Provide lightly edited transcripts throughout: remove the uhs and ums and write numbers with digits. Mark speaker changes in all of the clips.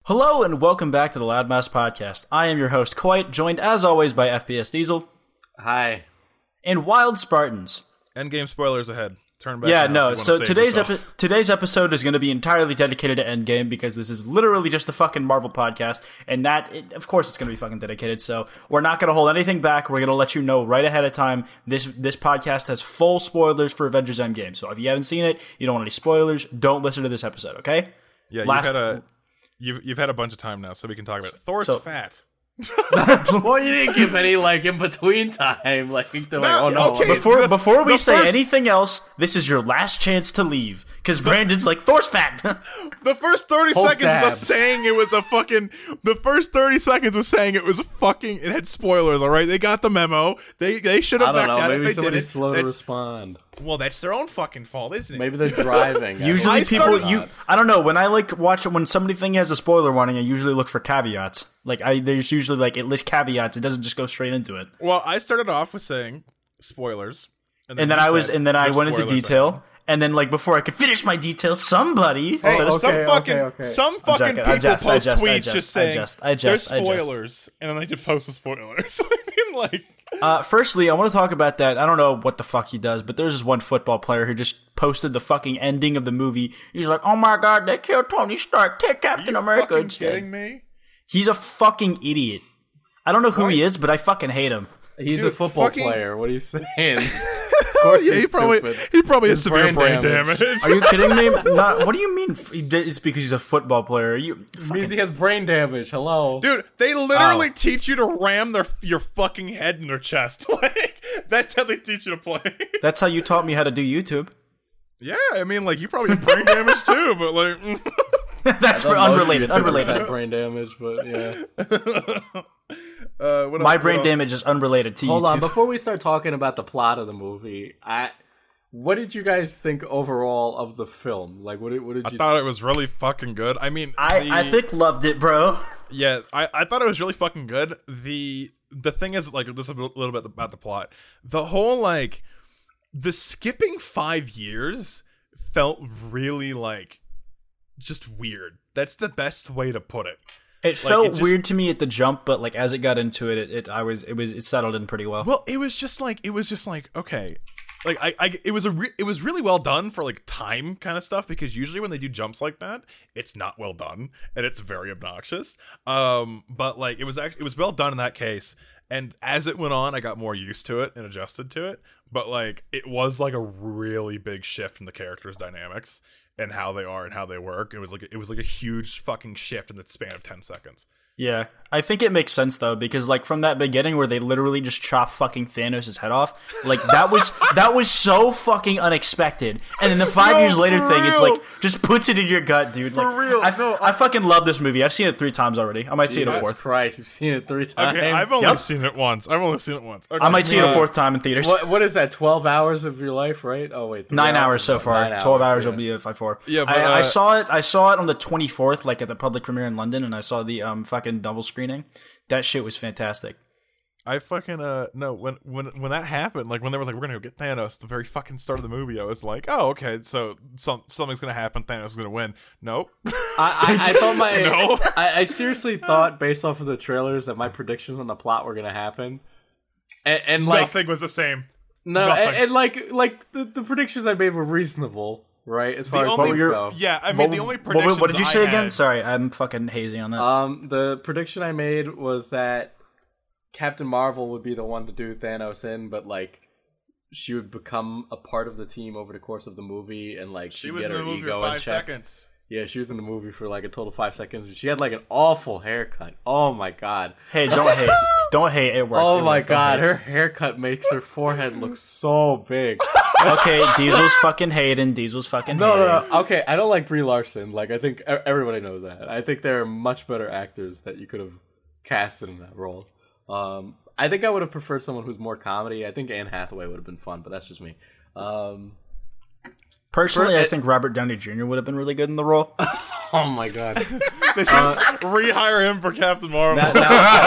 Speaker 1: Hello and welcome back to the Loudmouse Podcast. I am your host, Coit, joined as always by FPS Diesel.
Speaker 2: Hi.
Speaker 1: And Wild Spartans.
Speaker 3: Endgame spoilers ahead. Turn back.
Speaker 1: Yeah,
Speaker 3: now
Speaker 1: no, so today's episode is going to be entirely dedicated to Endgame because this is literally just a fucking Marvel podcast, and of course it's going to be fucking dedicated, so we're not going to hold anything back. We're going to let you know right ahead of time. This podcast has full spoilers for Avengers Endgame, so if you haven't seen it, you don't want any spoilers, don't listen to this episode, okay?
Speaker 3: Yeah, you've had a bunch of time now, so we can talk about it. Thor's fat.
Speaker 2: Well, you didn't give any in between time.
Speaker 1: Okay, before we say anything else, this is your last chance to leave because Brandon's like Thor's fat.
Speaker 3: The first 30 seconds was us saying it was a fucking. The first 30 seconds was saying it was a fucking. It had spoilers. All right, they got the memo. They should have backed out.
Speaker 2: Maybe somebody's slow to respond.
Speaker 3: Well, that's their own fucking fault, isn't it?
Speaker 2: Maybe they're driving.
Speaker 1: Usually I don't know, when I watch it, when something has a spoiler warning, I usually look for caveats. There's usually it lists caveats. It doesn't just go straight into it.
Speaker 3: Well, I started off with saying spoilers,
Speaker 1: and then I went into detail. And then, before I could finish my details, somebody
Speaker 3: some fucking people post tweets just saying there's spoilers, and then they just post the spoilers.
Speaker 1: Firstly, I want to talk about that. I don't know what the fuck he does, but there's this one football player who just posted the fucking ending of the movie. He's like, "Oh my god, they killed Tony Stark. Take Captain America instead." Are you
Speaker 3: kidding me?
Speaker 1: He's a fucking idiot. I don't know who he is, but I fucking hate him.
Speaker 2: He's a football player. What are you saying? Of course,
Speaker 3: he probably has severe brain damage.
Speaker 1: Are you kidding me? What do you mean? It's because he's a football player.
Speaker 2: It means he has brain damage. Hello,
Speaker 3: dude. They literally teach you to ram your fucking head in their chest. That's how they teach you to play.
Speaker 1: That's how you taught me how to do YouTube.
Speaker 3: Yeah, I mean, you probably have brain damage too, but
Speaker 1: that's for unrelated. Unrelated
Speaker 2: brain damage, but yeah.
Speaker 1: My brain damage is unrelated to you.
Speaker 2: Hold on, before we start talking about the plot of the movie, what did you guys think overall of the film? What did you?
Speaker 3: I thought it was really fucking good. I mean,
Speaker 1: I think loved it, bro.
Speaker 3: Yeah, I thought it was really fucking good. The thing is, just a little bit about the plot. The whole the skipping 5 years felt really just weird. That's the best way to put it.
Speaker 1: It felt weird to me at the jump, but as it got into it, it settled in pretty well.
Speaker 3: Well, it was just okay, it was really well done for time kind of stuff, because usually when they do jumps like that, it's not well done and it's very obnoxious. But it was well done in that case. And as it went on, I got more used to it and adjusted to it. But it was a really big shift in the characters' dynamics and how they are and how they work. It was a huge fucking shift in the span of 10 seconds.
Speaker 1: Yeah, I think it makes sense though, because from that beginning where they literally just chop fucking Thanos' head off, that was so fucking unexpected. And then the 5 years later thing, it's just puts it in your gut, dude.
Speaker 3: For real,
Speaker 1: I fucking love this movie. I've seen it 3 times already. I might see it a 4th.
Speaker 2: Christ, you've seen it 3 times.
Speaker 3: Okay, I've only seen it once. Okay.
Speaker 1: I might see it a 4th time in theaters.
Speaker 2: What is that? 12 hours of your life, right? Oh wait,
Speaker 1: 9 hours so far. 12 hours will be if I 4.
Speaker 3: Yeah, but
Speaker 1: I saw it on the 24th, at the public premiere in London, and I saw the fucking double screening. That shit was fantastic.
Speaker 3: I fucking no, when that happened, when they were we're gonna go get Thanos at the very fucking start of the movie, I was like, oh okay, so something's gonna happen, Thanos is gonna win. Nope.
Speaker 2: I thought I seriously thought, based off of the trailers, that my predictions on the plot were gonna happen, and
Speaker 3: nothing was the same.
Speaker 2: No, and the predictions I made were reasonable. Right, as far as things go.
Speaker 3: Yeah, I mean, the only predictions
Speaker 1: what did you say again? Sorry, I'm fucking hazy on that.
Speaker 2: The prediction I made was that Captain Marvel would be the one to do Thanos in, but she would become a part of the team over the course of the movie, and
Speaker 3: she was in the movie for 5 seconds.
Speaker 2: Yeah, she was in the movie for a total 5 seconds, and she had an awful haircut. Oh my god!
Speaker 1: Hey, don't hate, don't hate. It worked.
Speaker 2: Oh my god, her haircut makes her forehead look so big.
Speaker 1: Okay, Diesel's fucking hating. Diesel's fucking hating.
Speaker 2: No. Okay, I don't like Brie Larson. I think everybody knows that. I think there are much better actors that you could have casted in that role. I think I would have preferred someone who's more comedy. I think Anne Hathaway would have been fun, but that's just me.
Speaker 1: Personally, I think Robert Downey Jr. would have been really good in the role.
Speaker 2: Oh my god.
Speaker 3: They should rehire him for Captain Marvel.
Speaker 2: Hold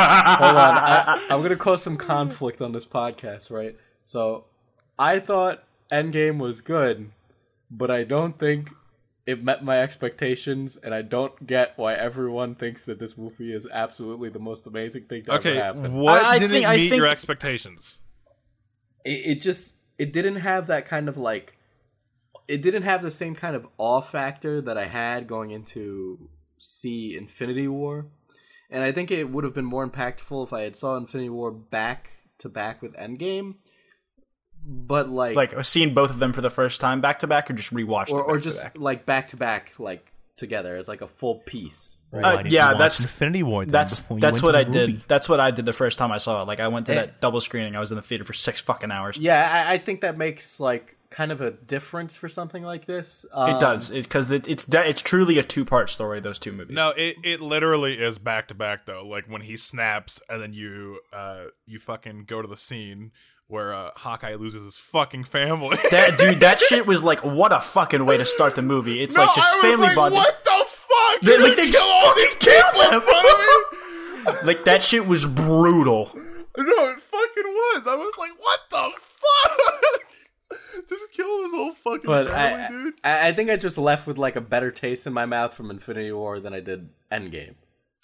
Speaker 2: on. I'm going to cause some conflict on this podcast, right? So, I thought Endgame was good, but I don't think it met my expectations, and I don't get why everyone thinks that this movie is absolutely the most amazing thing to ever happen.
Speaker 3: What didn't meet your expectations?
Speaker 2: It didn't have that kind of like, it didn't have the same kind of awe factor that I had going into see Infinity War, and I think it would have been more impactful if I had saw Infinity War back to back with Endgame. But like
Speaker 1: seeing both of them for the first time back to back, or just rewatched,
Speaker 2: or just like back to back, like together as like a full piece.
Speaker 1: Right? Yeah, that's
Speaker 3: Infinity War.
Speaker 1: That's what I did. That's what I did the first time I saw it. Like I went to that double screening. I was in the theater for 6 fucking hours.
Speaker 2: Yeah, I think that makes like kind of a difference for something like this.
Speaker 1: It does, because it's truly a 2-part story. Those 2 movies.
Speaker 3: No, it literally is back to back though. Like when he snaps, and then you fucking go to the scene where Hawkeye loses his fucking family.
Speaker 1: That shit was like, what a fucking way to start the movie. It's like just family bonding.
Speaker 3: What the fuck?
Speaker 1: They just fucking killed him. Like that shit was brutal.
Speaker 3: No, it fucking was. I was like, what the fuck? Just kill this whole fucking family, dude.
Speaker 2: I think I just left with like a better taste in my mouth from Infinity War than I did Endgame.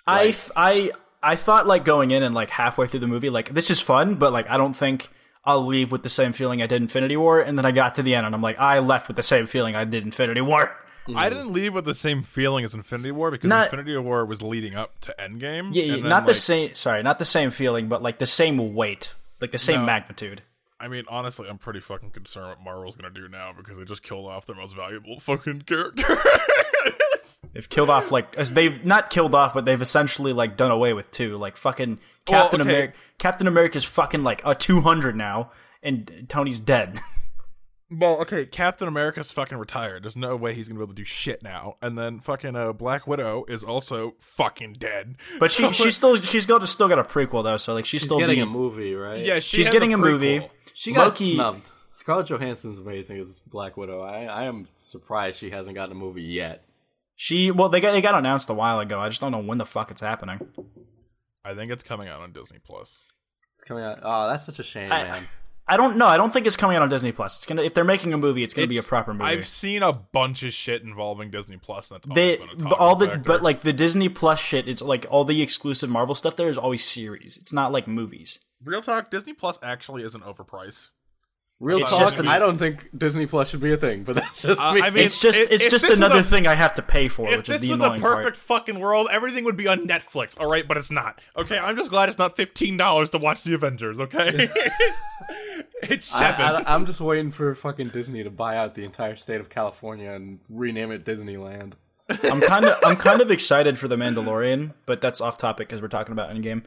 Speaker 1: I thought like going in and like halfway through the movie, like this is fun, but like I don't think I'll leave with the same feeling I did Infinity War. And then I got to the end and I'm like, I left with the same feeling I did Infinity War.
Speaker 3: I didn't leave with the same feeling as Infinity War because Infinity War was leading up to Endgame.
Speaker 1: Yeah,
Speaker 3: and then,
Speaker 1: not the same. Sorry, not the same feeling, but like the same weight, like the same magnitude.
Speaker 3: I mean, honestly, I'm pretty fucking concerned what Marvel's gonna do now because they just killed off their most valuable fucking character.
Speaker 1: They've killed off they've not killed off, but they've essentially like done away with 2. Like fucking Captain America. Captain America's fucking like a 200 now, and Tony's dead.
Speaker 3: Well, okay, Captain America's fucking retired. There's no way he's gonna be able to do shit now. And then fucking Black Widow is also fucking dead.
Speaker 1: But she's still got a prequel though, so like she's still
Speaker 2: getting a movie, right?
Speaker 3: Yeah,
Speaker 1: she's getting a movie.
Speaker 2: She got snubbed. Scarlett Johansson's amazing as Black Widow. I am surprised she hasn't gotten a movie yet.
Speaker 1: They got announced a while ago. I just don't know when the fuck it's happening.
Speaker 3: I think it's coming out on Disney Plus.
Speaker 2: It's coming out. Oh, that's such a shame, man.
Speaker 1: I don't know. I don't think it's coming out on Disney Plus. It's gonna, if they're making a movie, it's gonna be a proper movie.
Speaker 3: I've seen a bunch of shit involving Disney Plus, and that's always been a talking factor.
Speaker 1: But like the Disney Plus shit, it's like all the exclusive Marvel stuff. There is always series. It's not like movies.
Speaker 3: Real talk, Disney Plus actually isn't overpriced.
Speaker 2: Real talk, I don't think Disney Plus should be a thing, but that's just me.
Speaker 1: I mean, it's just another thing I have to pay for, which is the annoying part.
Speaker 3: If this was a perfect fucking world, everything would be on Netflix, alright? But it's not. Okay, I'm just glad it's not $15 to watch the Avengers, okay? It's $7.
Speaker 2: I'm just waiting for fucking Disney to buy out the entire state of California and rename it Disneyland.
Speaker 1: I'm kind of excited for The Mandalorian, but that's off topic because we're talking about Endgame.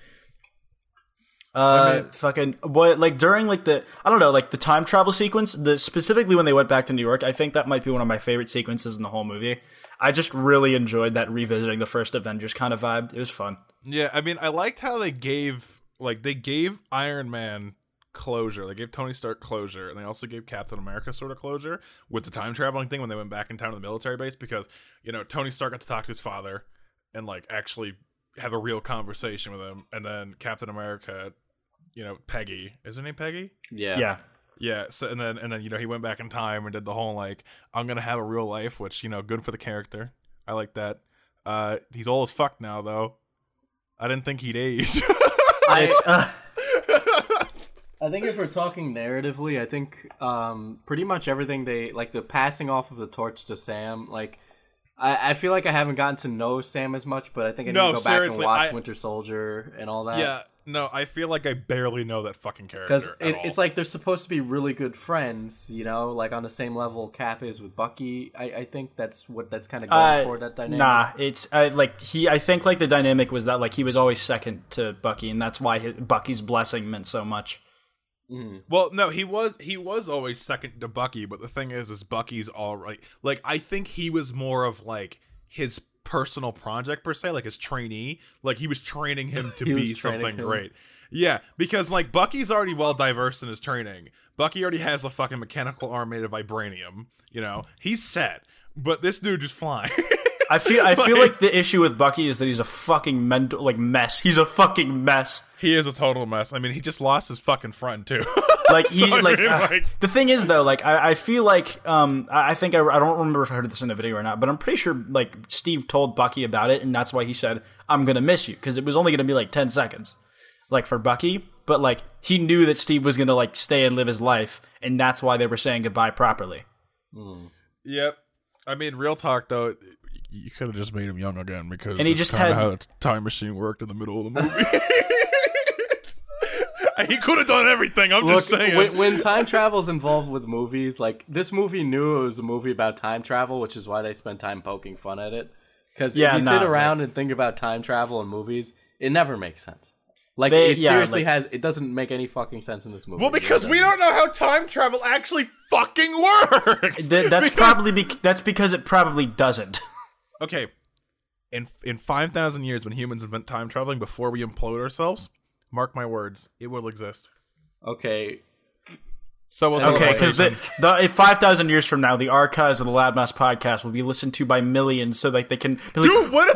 Speaker 1: Fucking what? Like during like the the time travel sequence, specifically when they went back to New York, I think that might be one of my favorite sequences in the whole movie. I just really enjoyed that revisiting the first Avengers kind of vibe. It was fun.
Speaker 3: Yeah, I mean, I liked how they gave Iron Man closure. They gave Tony Stark closure, and they also gave Captain America sort of closure with the time traveling thing when they went back in time to the military base because Tony Stark got to talk to his father and like actually have a real conversation with him, and then Captain America, Peggy, is her name Peggy?
Speaker 1: Yeah.
Speaker 3: So and then he went back in time and did the whole like I'm gonna have a real life, which good for the character. I like that. He's old as fuck now though. I didn't think he'd age.
Speaker 2: I think if we're talking narratively, I think pretty much everything they like the passing off of the torch to Sam, like I feel like I haven't gotten to know Sam as much, but I think I need to go back and watch Winter Soldier and all that.
Speaker 3: Yeah, no, I feel like I barely know that fucking character. Because
Speaker 2: it's like they're supposed to be really good friends, like on the same level Cap is with Bucky. I think that's kind of going for that dynamic.
Speaker 1: Nah, it's I think like the dynamic was that like he was always second to Bucky, and that's why Bucky's blessing meant so much.
Speaker 3: Mm-hmm. Well, no, he was always second to Bucky, but the thing is Bucky's all right. Like, I think he was more of like his personal project per se, like his trainee. Like he was training him to be something great. Yeah, because like Bucky's already well diverse in his training. Bucky already has a fucking mechanical arm made of vibranium. He's set, but this dude just flying.
Speaker 1: I feel like the issue with Bucky is that he's a fucking mental mess. He's a fucking mess.
Speaker 3: He is a total mess. I mean, he just lost his fucking friend too.
Speaker 1: Like he's the thing is though, like I feel like I think I don't remember if I heard this in a video or not, but I'm pretty sure like Steve told Bucky about it, and that's why he said, "I'm gonna miss you," because it was only gonna be like 10 seconds, like for Bucky. But like he knew that Steve was gonna like stay and live his life, and that's why they were saying goodbye properly.
Speaker 3: Yep. I mean, real talk though, you could have just made him young again because
Speaker 1: and he just had
Speaker 3: how the time machine worked in the middle of the movie. He could have done everything. I'm just saying.
Speaker 2: When time travel's involved with movies, like this movie knew it was a movie about time travel, which is why they spend time poking fun at it. Because if you sit around and think about time travel in movies, it never makes sense. Like it seriously it doesn't make any fucking sense in this movie.
Speaker 3: Well, because we don't know how time travel actually fucking works.
Speaker 1: That's because it probably doesn't.
Speaker 3: Okay, in 5,000 years, when humans invent time traveling before we implode ourselves, mark my words, it will exist.
Speaker 2: Okay.
Speaker 3: So
Speaker 1: because in 5,000 years from now, the archives of the Labmass podcast will be listened to by millions, so that they can be like,
Speaker 3: dude, what if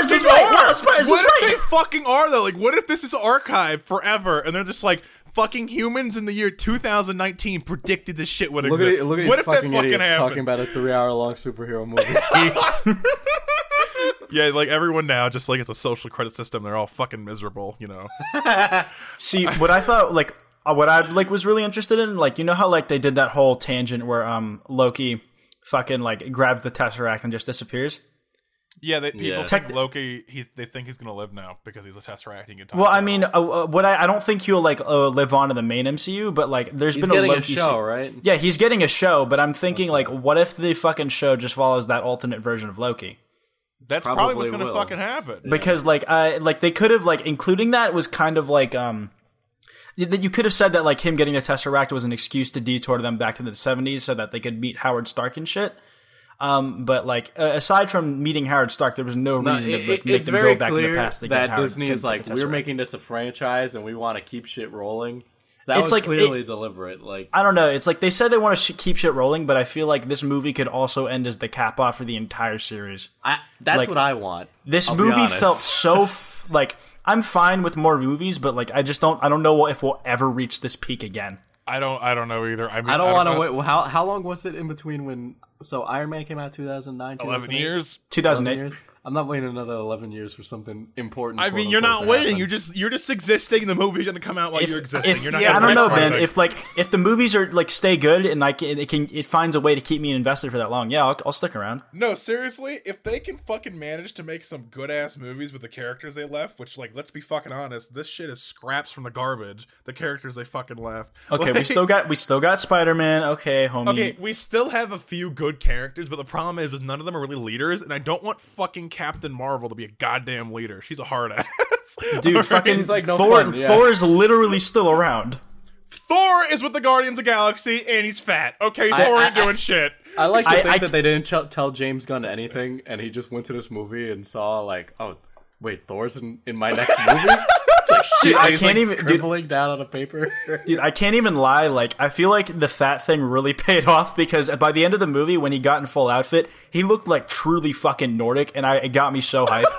Speaker 3: they fucking are though? Like, what if this is archived forever, and they're just like, fucking humans in the year 2019 predicted this shit would exist?
Speaker 2: Look at
Speaker 3: what
Speaker 2: these
Speaker 3: if
Speaker 2: fucking
Speaker 3: that
Speaker 2: idiots
Speaker 3: fucking
Speaker 2: talking about a 3-hour-long superhero movie.
Speaker 3: Yeah, like everyone now, just like it's a social credit system. They're all fucking miserable, you know.
Speaker 1: See, what I thought, like, what I like was really interested in, like, you know how like they did that whole tangent where Loki fucking like grabs the Tesseract and just disappears.
Speaker 3: Yeah, people think Loki. They think he's gonna live now because he's a Tesseract. He can talk.
Speaker 1: Well, I mean, I don't think he'll like live on in the main MCU, but like there's been a Loki
Speaker 2: show, right?
Speaker 1: Yeah, he's getting a show, but I'm thinking like, what if the fucking show just follows that alternate version of Loki?
Speaker 3: That's probably what's gonna fucking happen.
Speaker 1: Because like they could have like including that was kind of like you could have said that like him getting the Tesseract was an excuse to detour them back to the 70s so that they could meet Howard Stark and shit. But like aside from meeting Howard Stark, there was no reason to make them go back in the past.
Speaker 2: That Disney is like, we're making this a franchise and we want to keep shit rolling. So that was like clearly deliberate. Like, I
Speaker 1: don't know. It's like they said they want to keep shit rolling, but I feel like this movie could also end as the cap off for the entire series.
Speaker 2: That's
Speaker 1: like,
Speaker 2: what I want.
Speaker 1: This movie felt so like I'm fine with more movies, but like I don't know if we'll ever reach this peak again.
Speaker 3: I don't know either. I mean,
Speaker 2: I don't want to wait. Well, how long was it in between when? So Iron Man came out 2009.
Speaker 3: 11 years.
Speaker 1: 2008.
Speaker 2: I'm not waiting another 11 years for something important.
Speaker 3: I mean, you're not waiting. You're just existing. The movie's gonna come out while you're existing. You're not.
Speaker 1: Yeah, I don't know, man. If the movies are like stay good and like it finds a way to keep me invested for that long, yeah, I'll stick around.
Speaker 3: No, seriously, if they can fucking manage to make some good ass movies with the characters they left, which like let's be fucking honest, this shit is scraps from the garbage. The characters they fucking left.
Speaker 1: Okay,
Speaker 3: like,
Speaker 1: we still got Spider-Man. Okay, homie.
Speaker 3: Okay, we still have a few good characters, but the problem is none of them are really leaders, and I don't want fucking Captain Marvel to be a goddamn leader. She's a hard ass.
Speaker 1: Dude,
Speaker 3: right?
Speaker 1: fucking
Speaker 2: like no
Speaker 1: Thor,
Speaker 2: fun, yeah.
Speaker 1: Thor is literally still around.
Speaker 3: Thor is with the Guardians of the Galaxy, and he's fat. Okay, Thor ain't doing shit.
Speaker 2: I like to think that they didn't tell James Gunn anything, and he just went to this movie and saw like, oh, wait, Thor's in my next movie? It's like shit. I can't even scribbling down on a paper.
Speaker 1: Dude, I can't even lie. Like, I feel like the fat thing really paid off because by the end of the movie, when he got in full outfit, he looked like truly fucking Nordic, and it got me so hyped.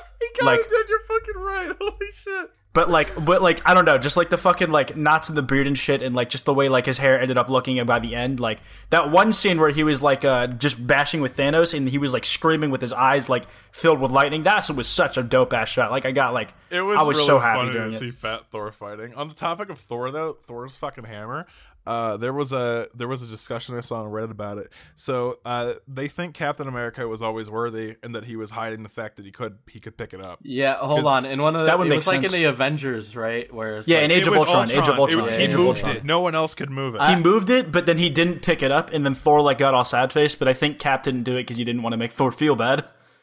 Speaker 3: You're fucking right. Holy shit.
Speaker 1: But like I don't know, just like the fucking like knots in the beard and shit, and like just the way like his hair ended up looking by the end, like that one scene where he was like just bashing with Thanos and he was like screaming with his eyes like filled with lightning. That was such a dope ass shot. Like I was
Speaker 3: really
Speaker 1: so happy
Speaker 3: funny
Speaker 1: doing
Speaker 3: to see Fat Thor fighting. On the topic of Thor though, Thor's fucking hammer. There was a discussion I saw on Reddit about it. So they think Captain America was always worthy, and that he was hiding the fact that he could pick it up.
Speaker 2: Yeah, hold on. In one of the,
Speaker 1: that would make sense.
Speaker 2: Like in the Avengers, right? Where it's
Speaker 1: in Age of Ultron. Age of Ultron.
Speaker 3: He moved it. No one else could move it.
Speaker 1: He moved it, but then he didn't pick it up, and then Thor like got all sad faced. But I think Cap didn't do it because he didn't want to make Thor feel bad.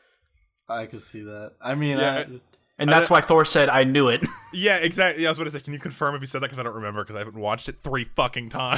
Speaker 2: I could see that. I mean,
Speaker 1: and that's why Thor said, "I knew it."
Speaker 3: Yeah, exactly. Yeah, I was going to say, can you confirm if he said that? Because I don't remember, because I haven't watched it 3 fucking times.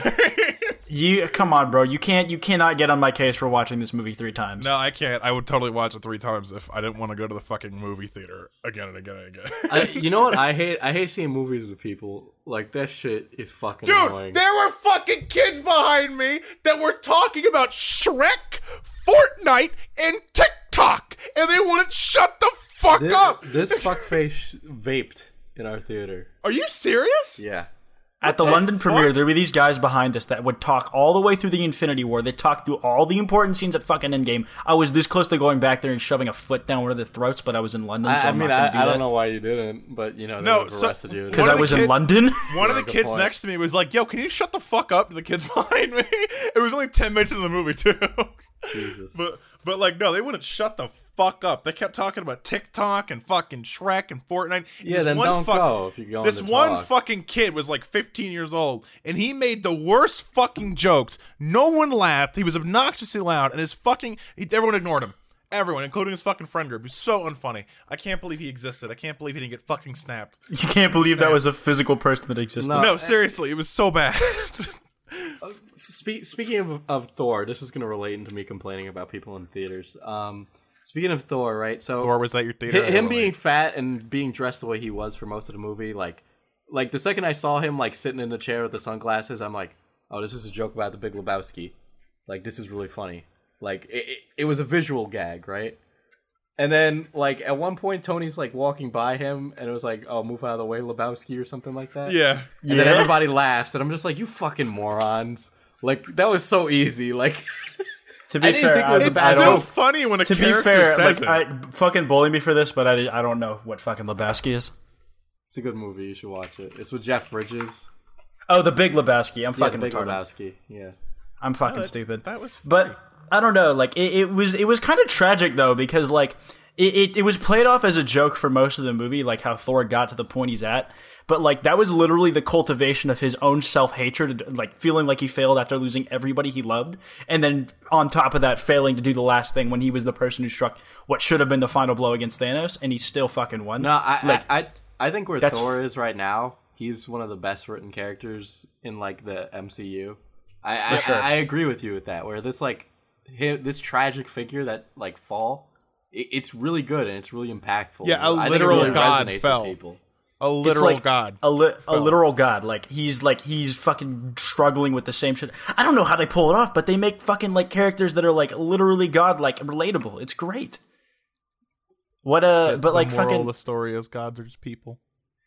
Speaker 1: Come on, bro. You cannot get on my case for watching this movie 3 times.
Speaker 3: No, I can't. I would totally watch it 3 times if I didn't want to go to the fucking movie theater again and again and again.
Speaker 2: You know what I hate? I hate seeing movies with people. Like, that shit is fucking annoying.
Speaker 3: Dude, there were fucking kids behind me that were talking about Shrek, Fortnite, and TikTok. TikTok, and they wouldn't shut the fuck up.
Speaker 2: This fuckface vaped in our theater.
Speaker 3: Are you serious?
Speaker 2: Yeah.
Speaker 1: At the London premiere, there were these guys behind us that would talk all the way through the Infinity War. They talked through all the important scenes at fucking Endgame. I was this close to going back there and shoving a foot down one of their throats, but I was in London, so I'm not going to do that.
Speaker 2: I don't know why you didn't, but they would have arrested you.
Speaker 1: Because I was in London?
Speaker 3: One of the kids next to me was like, yo, can you shut the fuck up? The kids behind me. It was only 10 minutes into the movie, too.
Speaker 2: Jesus.
Speaker 3: But like, no, they wouldn't shut the fuck up. They kept talking about TikTok and fucking Shrek and Fortnite.
Speaker 2: Yeah, then don't go if you're going
Speaker 3: This
Speaker 2: to
Speaker 3: one
Speaker 2: talk.
Speaker 3: fucking kid was like 15 years old, and he made the worst fucking jokes. No one laughed. He was obnoxiously loud, and everyone ignored him. Everyone, including his fucking friend group. He was so unfunny. I can't believe he existed. I can't believe he didn't get fucking snapped.
Speaker 1: You can't believe that was a physical person that existed.
Speaker 3: No, seriously, it was so bad.
Speaker 2: Speaking of Thor, this is going to relate into me complaining about people in theaters. Speaking of Thor, right? So
Speaker 3: Thor was at your theater.
Speaker 2: Him being fat and being dressed the way he was for most of the movie, like the second I saw him like sitting in the chair with the sunglasses, I'm like, oh, this is a joke about the Big Lebowski. Like, this is really funny. Like, it was a visual gag, right? And then, like, at one point, Tony's, like, walking by him, and it was like, oh, move out of the way, Lebowski, or something like that.
Speaker 3: Yeah.
Speaker 2: And then everybody laughs, and I'm just like, you fucking morons. Like, that was so easy. Like,
Speaker 1: to be fair,
Speaker 3: it's so funny when a character says it.
Speaker 1: Fucking bully me for this, but I don't know what fucking Lebowski is.
Speaker 2: It's a good movie. You should watch it. It's with Jeff Bridges.
Speaker 1: Oh, The Big Lebowski. I'm fucking
Speaker 2: Big
Speaker 1: retarded.
Speaker 2: Lebowski. Yeah.
Speaker 1: I'm fucking stupid.
Speaker 3: That was funny.
Speaker 1: But I don't know. Like it was kind of tragic though, because like it was played off as a joke for most of the movie, like how Thor got to the point he's at. But like that was literally the cultivation of his own self-hatred, like feeling like he failed after losing everybody he loved, and then on top of that, failing to do the last thing when he was the person who struck what should have been the final blow against Thanos, and he still fucking won.
Speaker 2: No, I think where Thor is right now, he's one of the best written characters in like the MCU. I agree with you with that. Where this this tragic figure that like it's really good and it's really impactful.
Speaker 3: Yeah, a literal
Speaker 2: really
Speaker 3: god
Speaker 2: resonates
Speaker 3: fell.
Speaker 2: with people.
Speaker 3: A literal god.
Speaker 1: A literal god. Like he's fucking struggling with the same shit. I don't know how they pull it off, but they make fucking like characters that are like literally god like relatable. It's great. But like
Speaker 3: the moral
Speaker 1: fucking
Speaker 3: of the story is gods are just people.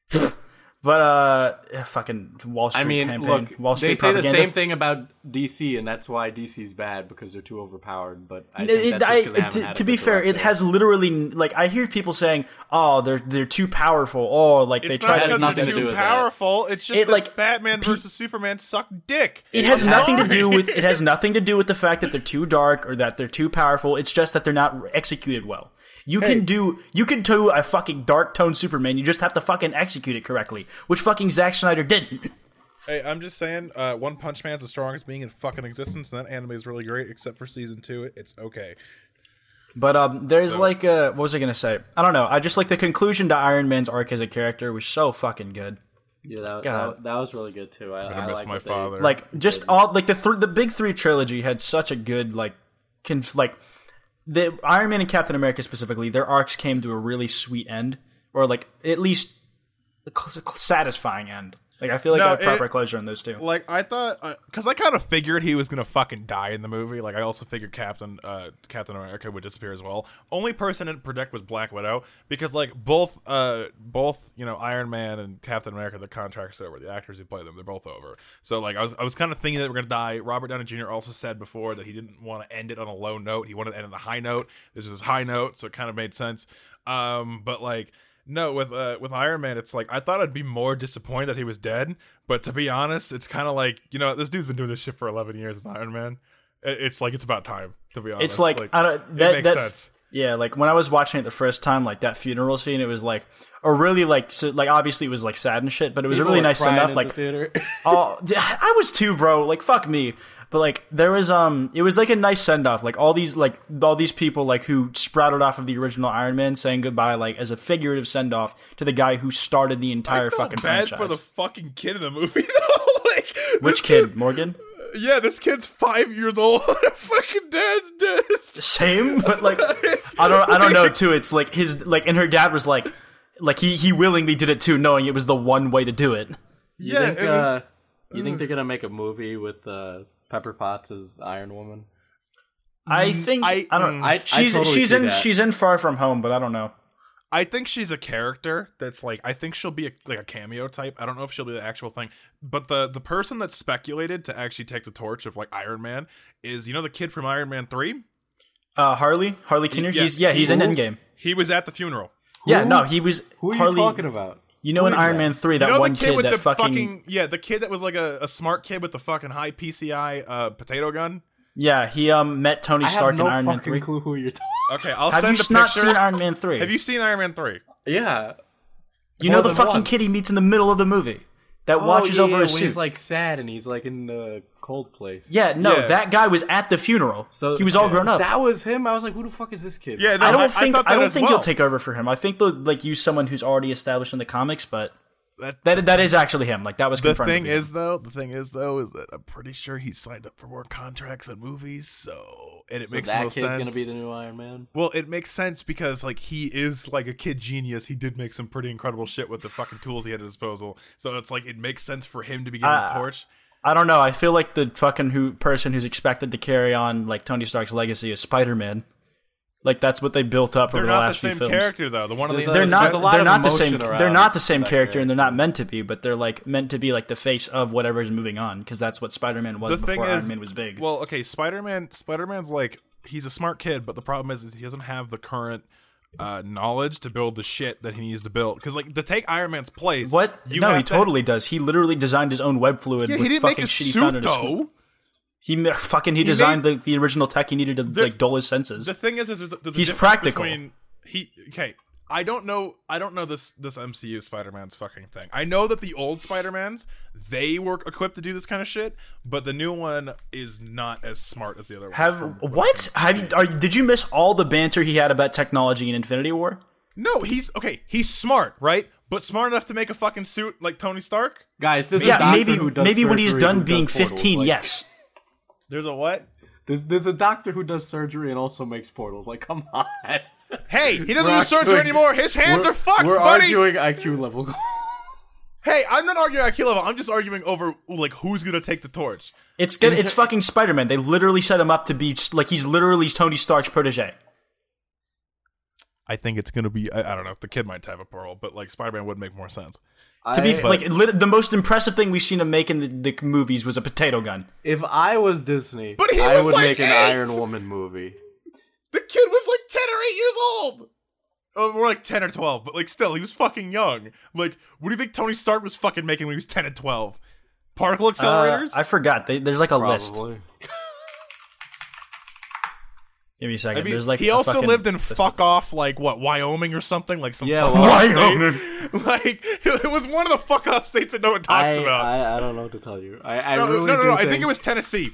Speaker 1: But fucking Wall Street campaign.
Speaker 2: Look,
Speaker 1: Wall Street
Speaker 2: they say
Speaker 1: propaganda.
Speaker 2: the same thing about DC, and that's why DC's bad because they're too overpowered. But I think that's just 'cause they haven't had
Speaker 1: to
Speaker 2: a
Speaker 1: be
Speaker 2: good
Speaker 1: fair, it
Speaker 2: director.
Speaker 1: has literally like I hear people saying, "Oh, they're too powerful." Oh, like they
Speaker 3: It's
Speaker 1: try
Speaker 3: not
Speaker 1: to
Speaker 2: has
Speaker 3: because
Speaker 2: nothing
Speaker 3: they're
Speaker 2: to do
Speaker 3: too
Speaker 2: with that.
Speaker 3: powerful. It's just
Speaker 1: It,
Speaker 3: that
Speaker 1: like,
Speaker 3: Batman versus Superman suck dick.
Speaker 1: It has
Speaker 3: I'm
Speaker 1: nothing to
Speaker 3: sorry.
Speaker 1: do with the fact that they're too dark or that they're too powerful. It's just that they're not executed well. You can do a fucking dark tone Superman. You just have to fucking execute it correctly, which fucking Zack Snyder didn't.
Speaker 3: Hey, I'm just saying, One Punch Man's the strongest being in fucking existence, and that anime is really great, except for season 2. It's okay.
Speaker 1: But there's what was I gonna say? I don't know. I just like the conclusion to Iron Man's arc as a character was so fucking good.
Speaker 2: Yeah,
Speaker 1: God.
Speaker 2: that was really good too.
Speaker 3: I miss
Speaker 2: like
Speaker 3: my
Speaker 2: what they-
Speaker 3: father.
Speaker 1: Like just all like the big three trilogy had such a good the Iron Man and Captain America specifically, their arcs came to a really sweet end, or like at least a satisfying end. Like I feel like I have proper closure in those two.
Speaker 3: Like I thought, because I kind of figured he was gonna fucking die in the movie. Like I also figured Captain America would disappear as well. Only person I didn't predict was Black Widow, because like both Iron Man and Captain America, the contract's over. The actors who play them, they're both over. So like I was kind of thinking that they were gonna die. Robert Downey Jr. also said before that he didn't want to end it on a low note. He wanted to end on a high note. This is his high note, so it kind of made sense. But like. No, with Iron Man, it's like I thought I'd be more disappointed that he was dead, but to be honest, it's kind of like this dude's been doing this shit for 11 years as Iron Man. It's like it's about time, to be honest.
Speaker 1: It's like I don't,
Speaker 3: it makes sense.
Speaker 1: Yeah, like when I was watching it the first time, like that funeral scene, it was like, or really like, so, like obviously it was like sad and shit, but it was a really nice send off. Like, oh, I was too, bro. Like, fuck me. But like there was it was like a nice send off. Like all these people like who sprouted off of the original Iron Man saying goodbye, like as a figurative send off to the guy who started the entire fucking
Speaker 3: bad
Speaker 1: franchise.
Speaker 3: for the fucking kid in the movie though. Like
Speaker 1: which kid, Morgan?
Speaker 3: Yeah, this kid's 5 years old. Fucking dad's dead.
Speaker 1: Same, but like I don't know too. It's like his like, and her dad was like he willingly did it too, knowing it was the one way to do it.
Speaker 2: You think they're gonna make a movie with Pepper Potts as Iron Woman?
Speaker 1: I think I don't.
Speaker 2: I
Speaker 1: She's
Speaker 2: totally
Speaker 1: she's
Speaker 2: see
Speaker 1: in
Speaker 2: that.
Speaker 1: she's in Far From Home, but I don't know.
Speaker 3: I think she's a character that's like, I think she'll be a cameo type. I don't know if she'll be the actual thing, but the person that's speculated to actually take the torch of like Iron Man is, you know, the kid from Iron Man 3.
Speaker 1: Harley Kinner.
Speaker 3: Yeah.
Speaker 1: He's in Endgame.
Speaker 3: He was at the funeral.
Speaker 1: Yeah, no, he was.
Speaker 2: Who are you
Speaker 1: Harley,
Speaker 2: talking about?
Speaker 1: You know, in Iron Man 3, that
Speaker 3: You know
Speaker 1: one
Speaker 3: the kid
Speaker 1: kid
Speaker 3: with
Speaker 1: that
Speaker 3: the
Speaker 1: fucking
Speaker 3: the kid that was like a smart kid with the fucking high PCI potato gun.
Speaker 1: yeah, he met Tony
Speaker 2: I
Speaker 1: Stark
Speaker 2: have no
Speaker 1: in Iron Man
Speaker 2: fucking
Speaker 1: 3.
Speaker 2: clue who you're talking.
Speaker 3: Okay, I'll
Speaker 1: Have
Speaker 3: send
Speaker 1: you
Speaker 3: a
Speaker 1: not
Speaker 3: picture.
Speaker 1: seen Iron Man 3?
Speaker 3: Have you seen Iron Man 3?
Speaker 2: Yeah.
Speaker 1: You
Speaker 2: More
Speaker 1: know the
Speaker 2: than
Speaker 1: fucking
Speaker 2: once.
Speaker 1: kid he meets in the middle of the movie that watches over his
Speaker 2: when
Speaker 1: suit.
Speaker 2: he's like sad and he's like in the cold place.
Speaker 1: Yeah, no,
Speaker 3: Yeah.
Speaker 1: that guy was at the funeral.
Speaker 2: So
Speaker 1: he was all grown up.
Speaker 2: That was him. I was like, who the fuck is this kid?
Speaker 3: Yeah, no,
Speaker 1: I don't think
Speaker 3: thought that
Speaker 1: I don't
Speaker 3: as
Speaker 1: think
Speaker 3: well.
Speaker 1: he'll take over for him. I think they'll like use someone who's already established in the comics, but
Speaker 3: That-
Speaker 1: that is actually him. Like that was
Speaker 3: The
Speaker 1: confirmed.
Speaker 3: thing
Speaker 1: to be him.
Speaker 3: is though, is that I'm pretty sure he signed up for more contracts and movies, and it
Speaker 2: So
Speaker 3: makes
Speaker 2: that
Speaker 3: no
Speaker 2: kid's
Speaker 3: sense.
Speaker 2: gonna be the new Iron Man.
Speaker 3: Well, it makes sense because like he is like a kid genius. He did make some pretty incredible shit with the fucking tools he had at his disposal. So it's like it makes sense for him to be getting the torch.
Speaker 1: I don't know. I feel like the fucking person who's expected to carry on like Tony Stark's legacy is Spider-Man. Like that's what they built up
Speaker 3: They're
Speaker 1: over the
Speaker 3: not the
Speaker 1: last few
Speaker 3: same
Speaker 1: films.
Speaker 3: character though. The one of the
Speaker 1: They're
Speaker 2: There's
Speaker 1: not.
Speaker 2: a lot
Speaker 1: They're
Speaker 2: of
Speaker 1: not the same.
Speaker 2: emotion
Speaker 1: They're not the
Speaker 2: around
Speaker 1: same
Speaker 2: that
Speaker 1: character, and they're not
Speaker 2: character.
Speaker 1: meant to be. But they're like meant to be like the face of whatever is moving on, because that's what Spider-Man was
Speaker 3: the thing
Speaker 1: before
Speaker 3: is,
Speaker 1: Iron Man was big.
Speaker 3: Well, okay, Spider-Man's like he's a smart kid, but the problem is he doesn't have the current knowledge to build the shit that he needs to build. Because like to take Iron Man's place,
Speaker 1: What?
Speaker 3: You
Speaker 1: No,
Speaker 3: have
Speaker 1: he
Speaker 3: to-
Speaker 1: totally does. He literally designed his own web fluid
Speaker 3: Yeah,
Speaker 1: with
Speaker 3: he didn't make
Speaker 1: fucking
Speaker 3: a
Speaker 1: shit he found
Speaker 3: suit
Speaker 1: at his school.
Speaker 3: though.
Speaker 1: He designed the original tech he needed to like dull his senses.
Speaker 3: The thing is there's a
Speaker 1: He's
Speaker 3: difference
Speaker 1: practical.
Speaker 3: Between I don't know this MCU Spider-Man's fucking thing. I know that the old Spider-Mans, they were equipped to do this kind of shit, but the new one is not as smart as the other one.
Speaker 1: Did you miss all the banter he had about technology in Infinity War?
Speaker 3: No, he's smart, right? But smart enough to make a fucking suit like Tony Stark?
Speaker 2: Guys, there's a
Speaker 1: Yeah,
Speaker 2: doctor
Speaker 1: maybe
Speaker 2: who does
Speaker 1: maybe when he's
Speaker 2: surgery
Speaker 1: done
Speaker 2: who
Speaker 1: being
Speaker 2: does portals,
Speaker 1: 15,
Speaker 2: like-
Speaker 1: yes.
Speaker 3: There's a what?
Speaker 2: There's a doctor who does surgery and also makes portals. Like, come on.
Speaker 3: Hey, he doesn't
Speaker 2: We're
Speaker 3: do surgery
Speaker 2: arguing-
Speaker 3: anymore. His hands are fucked,
Speaker 2: We're
Speaker 3: buddy.
Speaker 2: arguing IQ level.
Speaker 3: Hey, I'm not arguing IQ level. I'm just arguing over like who's gonna take the torch.
Speaker 1: It's good. It's fucking Spider-Man. They literally set him up to be like he's literally Tony Stark's protege.
Speaker 3: I think it's gonna be. I don't know. The kid might have a pearl, but like Spider-Man would make more sense.
Speaker 1: To be like the most impressive thing we've seen him make in the movies was a potato gun.
Speaker 2: If I was Disney,
Speaker 3: But he
Speaker 2: I
Speaker 3: was
Speaker 2: would
Speaker 3: like
Speaker 2: make an
Speaker 3: 8.
Speaker 2: Iron Woman movie.
Speaker 3: The kid was like 10 or 8 years old. Oh, more like 10 or 12, but like still, he was fucking young. Like, what do you think Tony Stark was fucking making when he was 10 and 12? Particle accelerators?
Speaker 1: I forgot. There's like a list.
Speaker 2: Probably.
Speaker 1: Give me a second.
Speaker 3: I mean,
Speaker 1: There's like
Speaker 3: he
Speaker 1: a
Speaker 3: also
Speaker 1: fucking
Speaker 3: lived in
Speaker 1: list.
Speaker 3: fuck off, like what, Wyoming or something, like some
Speaker 2: Yeah,
Speaker 3: fuck off
Speaker 1: Wyoming.
Speaker 3: state. Like it was one of the fuck off states that no one talks about.
Speaker 2: I don't know what to tell you. I
Speaker 3: No,
Speaker 2: really
Speaker 3: no.
Speaker 2: do
Speaker 3: I think it was Tennessee.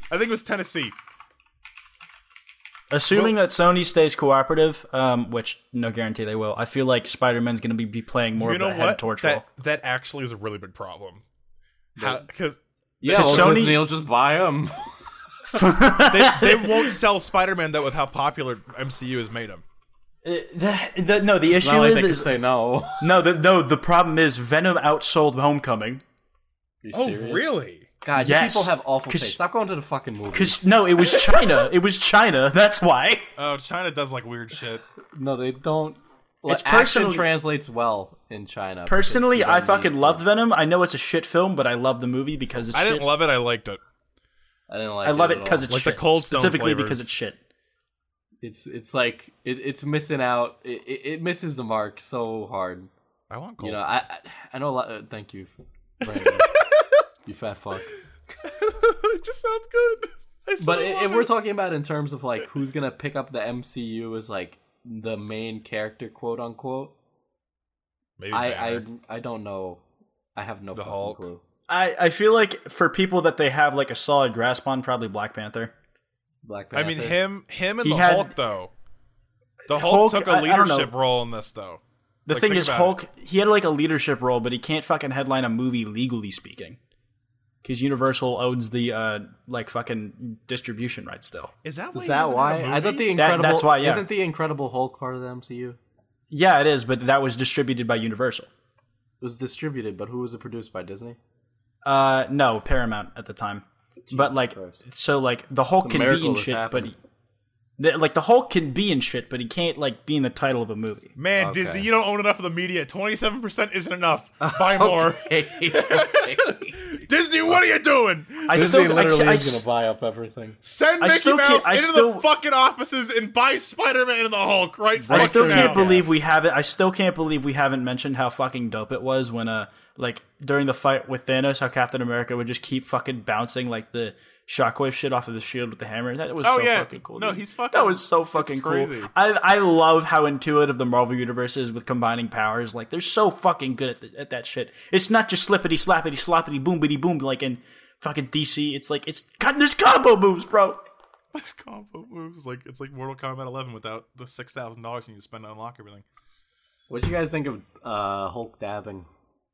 Speaker 1: Assuming that Sony stays cooperative, which no guarantee they will. I feel like Spider-Man's going to be playing more
Speaker 3: You
Speaker 1: of
Speaker 3: know
Speaker 1: a head
Speaker 3: what?
Speaker 1: torch role.
Speaker 3: That actually is a really big problem. Because
Speaker 2: Yeah, well,
Speaker 1: Sony-
Speaker 2: Disney will just buy them.
Speaker 3: they won't sell Spider-Man though with how popular MCU has made him.
Speaker 1: The issue
Speaker 2: Not like
Speaker 1: is,
Speaker 2: they can say no.
Speaker 1: the problem is Venom outsold Homecoming.
Speaker 2: Are you
Speaker 3: Oh,
Speaker 2: serious?
Speaker 3: really?
Speaker 2: God,
Speaker 1: Yes.
Speaker 2: you people have awful
Speaker 1: 'Cause-
Speaker 2: taste. Stop going to the fucking movies.
Speaker 1: Because no, it was China. It was China. That's why.
Speaker 3: Oh, China does like weird shit.
Speaker 2: No, they don't.
Speaker 1: It's
Speaker 2: Action
Speaker 1: personally-
Speaker 2: translates well in China. because
Speaker 1: Personally,
Speaker 2: you
Speaker 1: I
Speaker 2: don't
Speaker 1: fucking
Speaker 2: need
Speaker 1: loved
Speaker 2: to.
Speaker 1: Venom. I know it's a shit film, but I love the movie because it's
Speaker 3: I
Speaker 1: shit.
Speaker 3: didn't love it. I liked it.
Speaker 2: I didn't like.
Speaker 1: I love it
Speaker 2: at
Speaker 1: because
Speaker 2: all.
Speaker 1: it's
Speaker 3: Like the
Speaker 1: shit.
Speaker 3: Cold Stone
Speaker 1: Specifically
Speaker 3: flavors.
Speaker 1: because it's shit.
Speaker 2: It's like it's missing out. It misses the mark so hard.
Speaker 3: I want Cold
Speaker 2: You know,
Speaker 3: Stone.
Speaker 2: I know a lot. Thank you, Brandon. You fat fuck.
Speaker 3: It just sounds good. I still
Speaker 2: But
Speaker 3: love
Speaker 2: if
Speaker 3: it.
Speaker 2: we're talking about in terms of like who's gonna pick up the MCU as like the main character, quote unquote,
Speaker 3: Maybe
Speaker 2: I
Speaker 3: Banner.
Speaker 2: I don't know. I have no fucking
Speaker 3: Hulk.
Speaker 2: clue.
Speaker 1: I feel like for people that they have like a solid grasp on, probably Black Panther.
Speaker 2: Black
Speaker 3: I
Speaker 2: Panther.
Speaker 3: mean him and
Speaker 1: He
Speaker 3: the
Speaker 1: had-
Speaker 3: Hulk though. The Hulk took a
Speaker 1: I don't know.
Speaker 3: leadership role in this though.
Speaker 1: The
Speaker 3: Like,
Speaker 1: thing
Speaker 3: think
Speaker 1: is,
Speaker 3: about
Speaker 1: Hulk, he had like a leadership role, but he can't fucking headline a movie legally speaking. Because Universal owns the like fucking distribution rights still.
Speaker 3: Is that why?
Speaker 2: Is
Speaker 3: he
Speaker 2: that
Speaker 3: hasn't
Speaker 2: why?
Speaker 3: had a
Speaker 2: I thought the
Speaker 3: movie?
Speaker 2: Incredible.
Speaker 1: that's why, yeah.
Speaker 2: Isn't the Incredible Hulk part of the MCU? It
Speaker 1: Yeah, it is, but that was distributed by Universal.
Speaker 2: was distributed, but who was it produced by? Disney.
Speaker 1: No, Paramount at the time. But like,
Speaker 2: Christ.
Speaker 1: so like the Hulk
Speaker 2: It's a
Speaker 1: can be
Speaker 2: miracle
Speaker 1: in
Speaker 2: this
Speaker 1: shit, but
Speaker 2: happened.
Speaker 1: Like the Hulk can be in shit, but he can't like be in the title of a movie.
Speaker 3: Man,
Speaker 2: Okay.
Speaker 3: Disney, you don't own enough of the media. 27% isn't enough. Buy more. Disney, what are you doing?
Speaker 1: I
Speaker 2: Disney
Speaker 1: still,
Speaker 2: literally
Speaker 1: I
Speaker 2: is
Speaker 1: s-
Speaker 2: gonna buy up everything.
Speaker 3: Send
Speaker 1: I
Speaker 3: Mickey
Speaker 1: still can't-
Speaker 3: Mouse
Speaker 1: I
Speaker 3: into
Speaker 1: still-
Speaker 3: the fucking offices and buy Spider-Man and the Hulk right
Speaker 1: I still
Speaker 3: fucking
Speaker 1: can't
Speaker 3: now.
Speaker 1: believe we haven't. I still can't believe we haven't mentioned how fucking dope it was when like during the fight with Thanos, how Captain America would just keep fucking bouncing like the shockwave shit off of his shield with the hammer. That was
Speaker 3: Oh,
Speaker 1: so
Speaker 3: yeah.
Speaker 1: fucking cool.
Speaker 3: No,
Speaker 1: dude.
Speaker 3: he's fucking-
Speaker 1: That was so fucking cool.
Speaker 3: crazy.
Speaker 1: I love how intuitive the Marvel universe is with combining powers. Like they're so fucking good at that shit. It's not just slippity slappity sloppity boom bitty boom like in fucking DC. It's like there's combo moves, bro.
Speaker 3: This combo moves it's like Mortal Kombat 11 without the $6,000 you need to spend to unlock everything.
Speaker 2: What do you guys think of Hulk dabbing?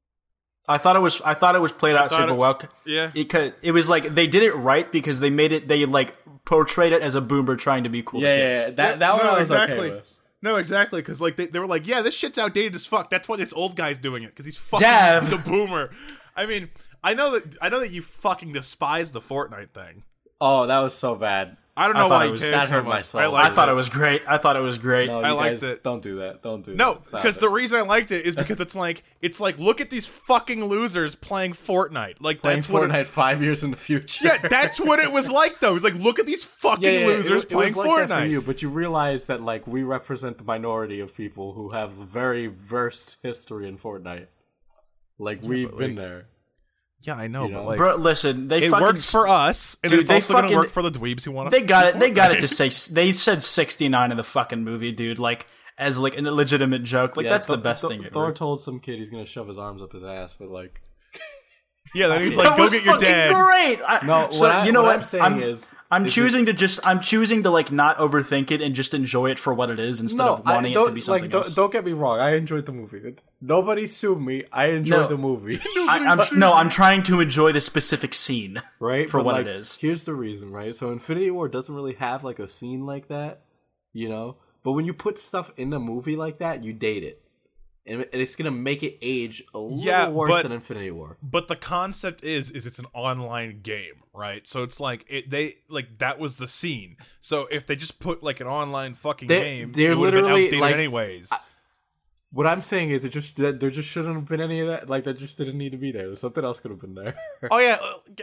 Speaker 1: I thought it was played out
Speaker 3: thought
Speaker 1: super
Speaker 3: it-
Speaker 1: well.
Speaker 3: Yeah.
Speaker 1: It was like they did it right because they like portrayed it as a boomer trying to be cool to kids.
Speaker 2: That one I was
Speaker 3: exactly.
Speaker 2: okay with.
Speaker 3: No, exactly, because like they were like, yeah, this shit's outdated as fuck. That's why this old guy's doing it, because he's fucking
Speaker 1: Dab.
Speaker 3: the boomer. I mean, I know that you fucking despise the Fortnite thing.
Speaker 2: Oh, that was so bad.
Speaker 3: I don't
Speaker 1: I
Speaker 3: know
Speaker 1: thought
Speaker 3: why
Speaker 1: it
Speaker 3: you
Speaker 1: was-
Speaker 3: care
Speaker 2: that
Speaker 3: so
Speaker 2: hurt
Speaker 3: much.
Speaker 2: my soul.
Speaker 3: I
Speaker 1: I
Speaker 3: liked
Speaker 1: thought
Speaker 3: it.
Speaker 1: it was great. I thought it was great.
Speaker 2: No,
Speaker 3: I
Speaker 2: you
Speaker 3: liked
Speaker 2: guys,
Speaker 3: it.
Speaker 2: don't do that. Don't do
Speaker 3: No,
Speaker 2: that. Stop
Speaker 3: because
Speaker 2: it.
Speaker 3: the reason I liked it is because it's like look at these fucking losers playing Fortnite. Like
Speaker 2: playing
Speaker 3: that's what
Speaker 2: Fortnite 5 years in the future.
Speaker 3: yeah, that's what it was like though. It's like look at these fucking losers
Speaker 2: it
Speaker 3: playing
Speaker 2: was like that for
Speaker 3: Fortnite.
Speaker 2: you, but you realize that like we represent the minority of people who have very versed history in Fortnite. Like we've
Speaker 3: but,
Speaker 2: been
Speaker 3: like,
Speaker 2: there.
Speaker 3: Yeah, I know,
Speaker 2: You know?
Speaker 3: but like
Speaker 1: Bro, listen, they
Speaker 3: it
Speaker 1: fucking
Speaker 3: worked for us, and
Speaker 1: Dude,
Speaker 3: it's
Speaker 1: they
Speaker 3: also going to
Speaker 1: fucking-
Speaker 3: work for the dweebs who want to.
Speaker 1: They got it. They got it to say. They said 69 in the fucking movie, dude. Like as like a legitimate joke. Like
Speaker 2: Yeah,
Speaker 1: that's the
Speaker 2: Thor-
Speaker 1: best
Speaker 2: Thor-
Speaker 1: thing
Speaker 2: Thor
Speaker 1: ever.
Speaker 2: told some kid he's gonna shove his arms up his ass, but like,
Speaker 3: Yeah, then he's
Speaker 1: That
Speaker 3: like, go
Speaker 1: was
Speaker 3: get your
Speaker 1: fucking
Speaker 3: dad.
Speaker 1: great.
Speaker 2: no.
Speaker 1: So, you know
Speaker 2: what
Speaker 1: what?
Speaker 2: I'm saying is,
Speaker 1: I'm
Speaker 2: is
Speaker 1: choosing
Speaker 2: this-
Speaker 1: I'm choosing to like not overthink it and just enjoy it for what it is instead
Speaker 2: No,
Speaker 1: of wanting it to be something else.
Speaker 2: don't get me wrong. I enjoyed the movie. Nobody sued me. I enjoyed
Speaker 1: No.
Speaker 2: the movie.
Speaker 1: I'm trying to enjoy the specific scene.
Speaker 2: Right?
Speaker 1: For
Speaker 2: But,
Speaker 1: what
Speaker 2: like,
Speaker 1: it is.
Speaker 2: Here's the reason, right? So Infinity War doesn't really have like a scene like that, you know? But when you put stuff in a movie like that, you date it. And it's gonna make it age a little
Speaker 3: Yeah,
Speaker 2: worse
Speaker 3: but-
Speaker 2: than Infinity War.
Speaker 3: But the concept is it's an online game, right? So it's like they like that was the scene. So if they just put like an online fucking game,
Speaker 2: they're
Speaker 3: it would have been
Speaker 2: literally,
Speaker 3: outdated
Speaker 2: like-
Speaker 3: anyways.
Speaker 2: What I'm saying is, there just shouldn't have been any of that. Like, that just didn't need to be there. Something else could have been there.
Speaker 3: Oh yeah,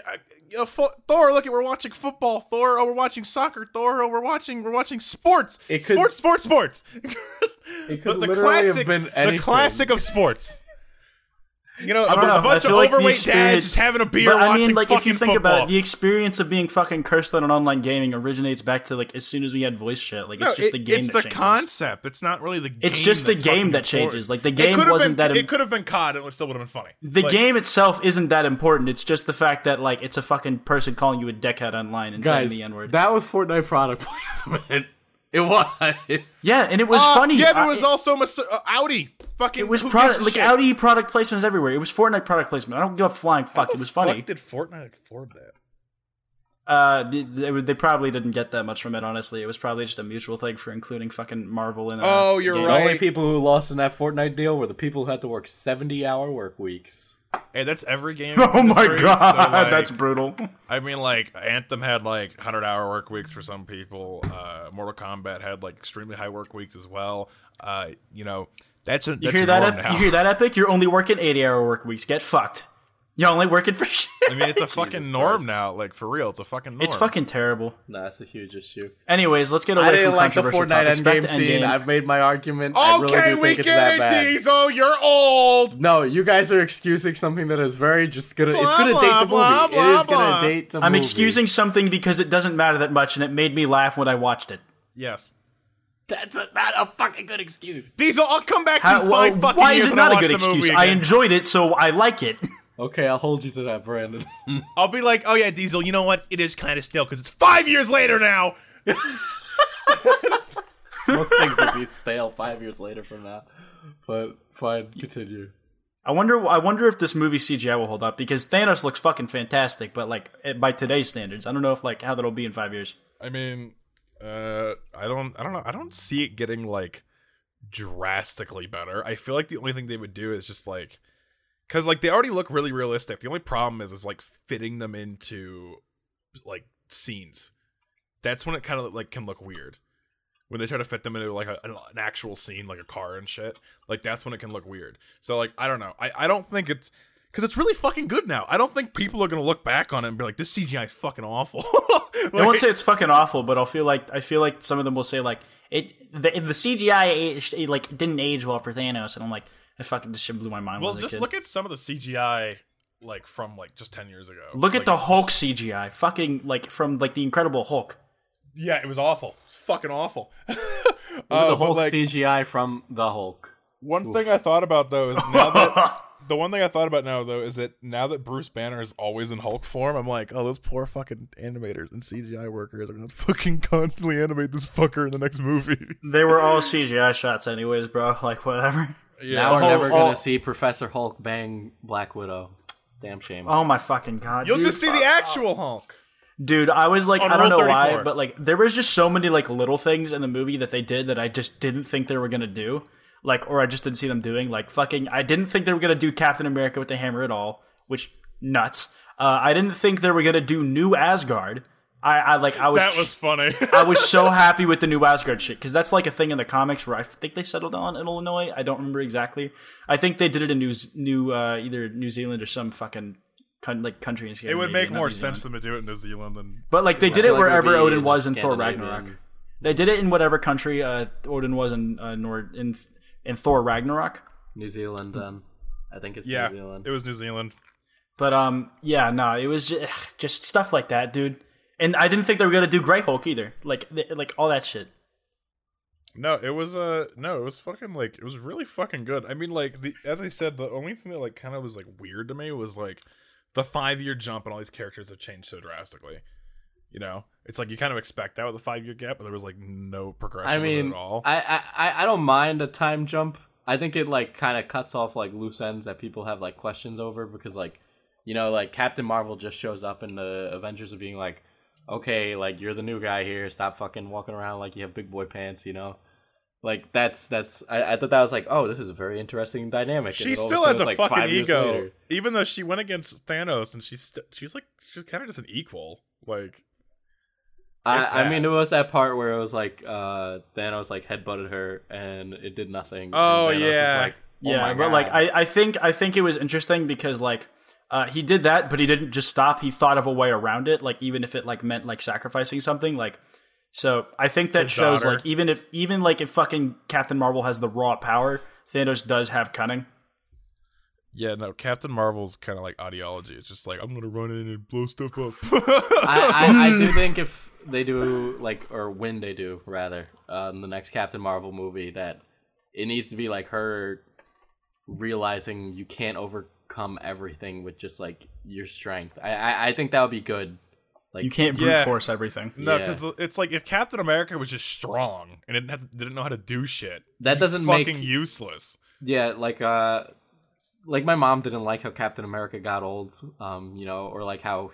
Speaker 3: Thor! Look, we're watching football. Thor! Oh, we're watching soccer. Thor! Oh, we're watching sports.
Speaker 2: It could-
Speaker 3: Sports.
Speaker 2: It could
Speaker 3: the
Speaker 2: literally have
Speaker 3: classic,
Speaker 2: been
Speaker 3: the
Speaker 2: anything.
Speaker 3: classic of sports. You know,
Speaker 1: I don't know,
Speaker 3: a bunch
Speaker 1: I
Speaker 3: of
Speaker 1: feel like the
Speaker 3: overweight dads
Speaker 1: experience-
Speaker 3: just having a beer
Speaker 1: But I
Speaker 3: watching
Speaker 1: mean, like,
Speaker 3: fucking
Speaker 1: if you think
Speaker 3: football.
Speaker 1: about it, the experience of being fucking cursed on online gaming originates back to like as soon as we had voice chat. Like, it's just the game
Speaker 3: It's
Speaker 1: that
Speaker 3: the
Speaker 1: changes.
Speaker 3: concept. It's not really the game.
Speaker 1: It's just the
Speaker 3: that's
Speaker 1: game
Speaker 3: fucking
Speaker 1: that changes.
Speaker 3: important.
Speaker 1: Like, the
Speaker 3: It
Speaker 1: game
Speaker 3: could have
Speaker 1: wasn't
Speaker 3: been,
Speaker 1: that.
Speaker 3: It could have been COD, and it still would have been funny.
Speaker 1: The
Speaker 3: Like,
Speaker 1: game itself isn't that important. It's just the fact that like it's a fucking person calling you a deckhead online and saying
Speaker 2: Guys,
Speaker 1: the N word.
Speaker 2: that was Fortnite product placement. It was.
Speaker 1: Yeah, and it was funny.
Speaker 3: Yeah, there
Speaker 1: I-
Speaker 3: was also Audi. Fucking.
Speaker 1: It was
Speaker 3: who
Speaker 1: product
Speaker 3: gives a
Speaker 1: like
Speaker 3: shit?
Speaker 1: Audi product placements everywhere. It was Fortnite product placement. I don't give a flying fuck. It was funny.
Speaker 3: Fuck did Fortnite afford that?
Speaker 1: They probably didn't get that much from it. Honestly, it was probably just a mutual thing for including fucking Marvel in.
Speaker 3: Oh, you're
Speaker 1: game.
Speaker 2: The
Speaker 3: right.
Speaker 2: only people who lost in that Fortnite deal were the people who had to work 70-hour work weeks.
Speaker 3: Hey, that's every game.
Speaker 1: Oh my
Speaker 3: industry,
Speaker 1: god,
Speaker 3: so, like,
Speaker 1: that's brutal.
Speaker 3: I mean, like Anthem had like 100-hour work weeks for some people. Mortal Kombat had like extremely high work weeks as well. You know, that's a
Speaker 1: You hear that? You hear that, Epic? You're only working 80-hour work weeks. Get fucked. You're only working for shit.
Speaker 3: I mean, it's a fucking norm
Speaker 2: Christ.
Speaker 3: now. Like for real, it's a fucking norm.
Speaker 1: It's fucking terrible.
Speaker 2: Nah, that's a huge issue.
Speaker 1: Anyways, let's get away
Speaker 2: I didn't
Speaker 1: from
Speaker 2: like the
Speaker 1: controversial
Speaker 2: Fortnite
Speaker 1: topics. Back
Speaker 2: endgame
Speaker 1: to
Speaker 2: scene.
Speaker 1: Endgame.
Speaker 2: I've made my argument. I really
Speaker 3: Okay,
Speaker 2: do
Speaker 3: we
Speaker 2: think it's that
Speaker 3: get it,
Speaker 2: bad.
Speaker 3: Diesel. You're old.
Speaker 2: No, you guys are excusing something that is very just gonna. It's
Speaker 3: Blah,
Speaker 2: gonna date the movie.
Speaker 3: blah,
Speaker 2: It
Speaker 3: blah,
Speaker 2: is gonna
Speaker 3: blah.
Speaker 2: date the movie.
Speaker 1: I'm excusing something because it doesn't matter that much, and it made me laugh when I watched it.
Speaker 3: Yes,
Speaker 2: That's not a fucking good excuse.
Speaker 3: Diesel. I'll come back
Speaker 1: How,
Speaker 3: in
Speaker 1: well,
Speaker 3: 5 fucking
Speaker 1: why
Speaker 3: years
Speaker 1: is it
Speaker 3: when I
Speaker 1: not a
Speaker 3: watch
Speaker 1: good
Speaker 3: the movie
Speaker 1: excuse? I
Speaker 3: again.
Speaker 1: enjoyed it, so I like it.
Speaker 2: Okay, I'll hold you to that, Brandon.
Speaker 3: I'll be like, oh yeah, Diesel. You know what? It is kind of still because it's 5 years later now.
Speaker 2: Most things would be stale 5 years later from now. But fine, continue.
Speaker 1: I wonder if this movie CGI will hold up because Thanos looks fucking fantastic, but like by today's standards, I don't know if like how that'll be in 5 years.
Speaker 3: I mean, I don't know. I don't see it getting like drastically better. I feel like the only thing they would do is just like, because like they already look really realistic. The only problem is like fitting them into like scenes. That's when it kind of like can look weird. when they try to fit them into like an actual scene, like a car and shit. Like that's when it can look weird. So like I don't know. I don't think it's because it's really fucking good now. I don't think people are gonna look back on it and be like, this CGI is fucking awful.
Speaker 1: I won't say it's fucking awful, but I feel like some of them will say like the CGI like didn't age well for Thanos, and I'm like, this shit blew my mind.
Speaker 3: Well, just look at some of the CGI like from like just 10 years ago.
Speaker 1: Look at the Hulk CGI, fucking like from like the Incredible Hulk.
Speaker 3: Yeah, it was awful, fucking awful.
Speaker 2: Look at the Hulk CGI from the Hulk.
Speaker 3: One thing I thought about though is now that the one thing I thought about now though is that now that Bruce Banner is always in Hulk form, I'm like, oh, those poor fucking animators and CGI workers are gonna fucking constantly animate this fucker in the next movie.
Speaker 1: They were all CGI shots anyways, bro. Like whatever.
Speaker 3: Yeah.
Speaker 2: Now we're never gonna see Professor Hulk bang Black Widow. Damn shame.
Speaker 1: Oh my fucking god!
Speaker 3: You'll just see the actual Hulk.
Speaker 1: Dude, I was like, I don't know
Speaker 3: 34.
Speaker 1: why, but like, there was just so many like little things in the movie that they did that I just didn't think they were gonna do. Like, or I just didn't see them doing. Like, fucking, I didn't think they were gonna do Captain America with the hammer at all, which nuts. I didn't think they were gonna do New Asgard. I was
Speaker 3: that was funny.
Speaker 1: I was so happy with the New Asgard shit because that's like a thing in the comics where I think they settled on in Illinois. I don't remember exactly. I think they did it in either New Zealand or some fucking country in Scandinavia.
Speaker 3: It would make more sense for them to do it in New Zealand than.
Speaker 1: But like they did it wherever Odin was in Thor
Speaker 2: Scandinavian.
Speaker 1: Ragnarok. They did it in whatever country Odin was in in Thor Ragnarok.
Speaker 2: New Zealand, then. I think it's
Speaker 3: Yeah,
Speaker 2: New Zealand.
Speaker 3: it was New Zealand.
Speaker 1: But yeah, no, it was just stuff like that, dude. And I didn't think they were gonna do Grey Hulk either. Like all that shit.
Speaker 3: No, it was it was fucking like it was really fucking good. I mean, like as I said, the only thing that like kind of was like weird to me was like the 5-year jump and all these characters have changed so drastically. You know, it's like you kind of expect that with a 5-year gap, but there was like no progression with it at all.
Speaker 2: I don't mind a time jump. I think it like kind of cuts off like loose ends that people have like questions over because like, you know, like Captain Marvel just shows up in the Avengers of being like, okay, like you're the new guy here, stop fucking walking around like you have big boy pants, you know. Like that's I thought that was like, oh, this is a very interesting dynamic.
Speaker 3: She still has a fucking ego, even though she went against Thanos and she was kind of just an equal. Like,
Speaker 2: I mean, it was that part where it was like Thanos like headbutted her and it did nothing.
Speaker 3: Oh
Speaker 2: and Thanos
Speaker 3: yeah,
Speaker 2: was like, oh
Speaker 1: yeah,
Speaker 2: my
Speaker 1: but
Speaker 2: God.
Speaker 1: like I think it was interesting because like he did that, but he didn't just stop. He thought of a way around it, like even if it like meant like sacrificing something, like. So I think that
Speaker 3: His
Speaker 1: shows
Speaker 3: daughter.
Speaker 1: like even if fucking Captain Marvel has the raw power, Thanos does have cunning.
Speaker 3: Yeah, no, Captain Marvel's kind of like ideology. It's just like I'm gonna run in and blow stuff up.
Speaker 2: I do think if they do like, or when they do rather, the next Captain Marvel movie, that it needs to be like her realizing you can't overcome everything with just like your strength. I think that would be good. Like,
Speaker 1: You can't brute force everything.
Speaker 3: No,
Speaker 2: Yeah.
Speaker 3: because it's like if Captain America was just strong and didn't know how to do shit,
Speaker 2: that doesn't
Speaker 3: fucking
Speaker 2: make
Speaker 3: useless.
Speaker 2: yeah like my mom didn't like how Captain America got old, you know, or like how